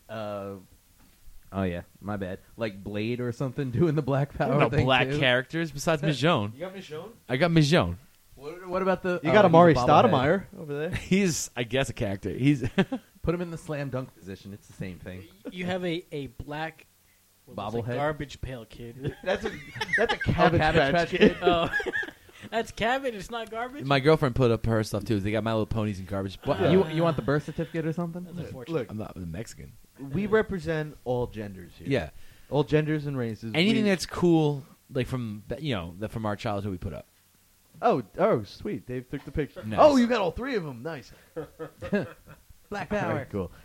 Oh yeah, my bad. Like Blade or something doing the Black Power No thing black too. characters besides Michonne. You got me shown? I got Michonne. What about the? You got he's Amari a bobblehead. Stoudemire over there. He's, I guess, a character. He's Put him in the slam dunk position. It's the same thing. You have a black what looks like Bobblehead? garbage pail kid. That's a Cabbage Cabbage Patch Patch Kid. Kid. Oh, that's cabbage. It's not garbage. my girlfriend put up her stuff too. They got My Little Ponies and garbage. What, But, you want the birth certificate or something? That's unfortunate. Look, I'm not a Mexican. we represent all genders here. Yeah, all genders and races. anything We- that's cool, like from from our childhood, we put up. Oh, sweet. Dave took the picture. Nice. Oh, you got all three of them. Nice. Black Very Power. cool.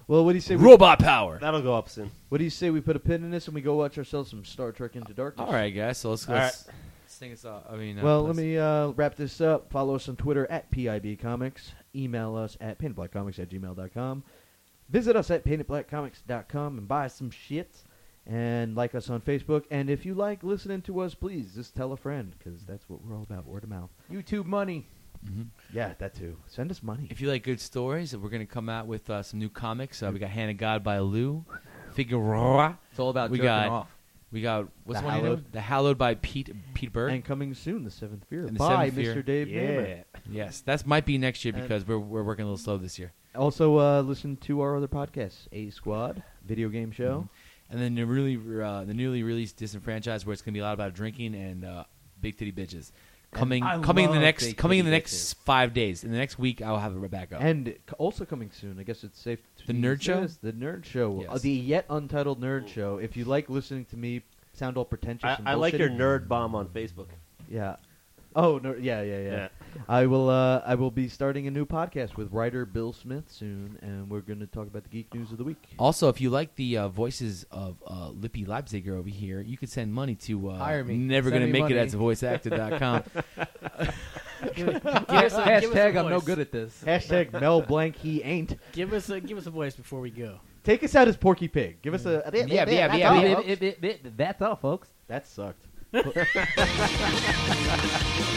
Well, what do you say? Robot power. That'll go up soon. What do you say we put a pin in this and we go watch ourselves some Star Trek Into Darkness? All right, guys. So let's go. All Let's sing us off. I mean, Well, let let's- me wrap this up. Follow us on Twitter at PIB Comics. Email us at paintedblackcomics@gmail.com. Visit us at paintedblackcomics.com and buy some shit. And like us on Facebook. And if you like listening to us, please just tell a friend, because that's what we're all about, word of mouth. YouTube money. Mhm. Yeah, that too. Send us money. If you like good stories, we're going to come out with some new comics. We got Hand of God by Lou Figueroa. It's all about We jerking got- off. We got what's The the one you know? Hallowed. The Hallowed by Pete Bird. And coming soon, the Seventh Fear And the by Seventh Fear. Mr. Dave Naiman. Yeah. Yes, that might be next year And- because we're working a little slow this year. Also, listen to our other podcasts, A Squad, video game show. And then the newly released disenfranchised, where it's going to be a lot about drinking and big titty bitches. Coming I in the love next big coming in the titty next 5 days. In the next week, I'll have it back up. And also coming soon, I guess it's safe to The Nerd say Show? this, the Nerd Show. Yes. The yet untitled Nerd Show. If you like listening to me sound all pretentious and I like your bullshitty- nerd bomb on Facebook. Yeah. Oh, no, yeah. I will be starting a new podcast with writer Bill Smith soon, and we're going to talk about the geek news of the week. Also, if you like the voices of Lippy Leipziger over here, you could send money to Hire me. Never Send Gonna me Make It money. at voiceactor.com. Give us a Hashtag I'm no voice. good at this. Hashtag Mel Blanc he ain't. Give us a voice before we go. Take us out as Porky Pig. Give us a... That's all, folks. That sucked.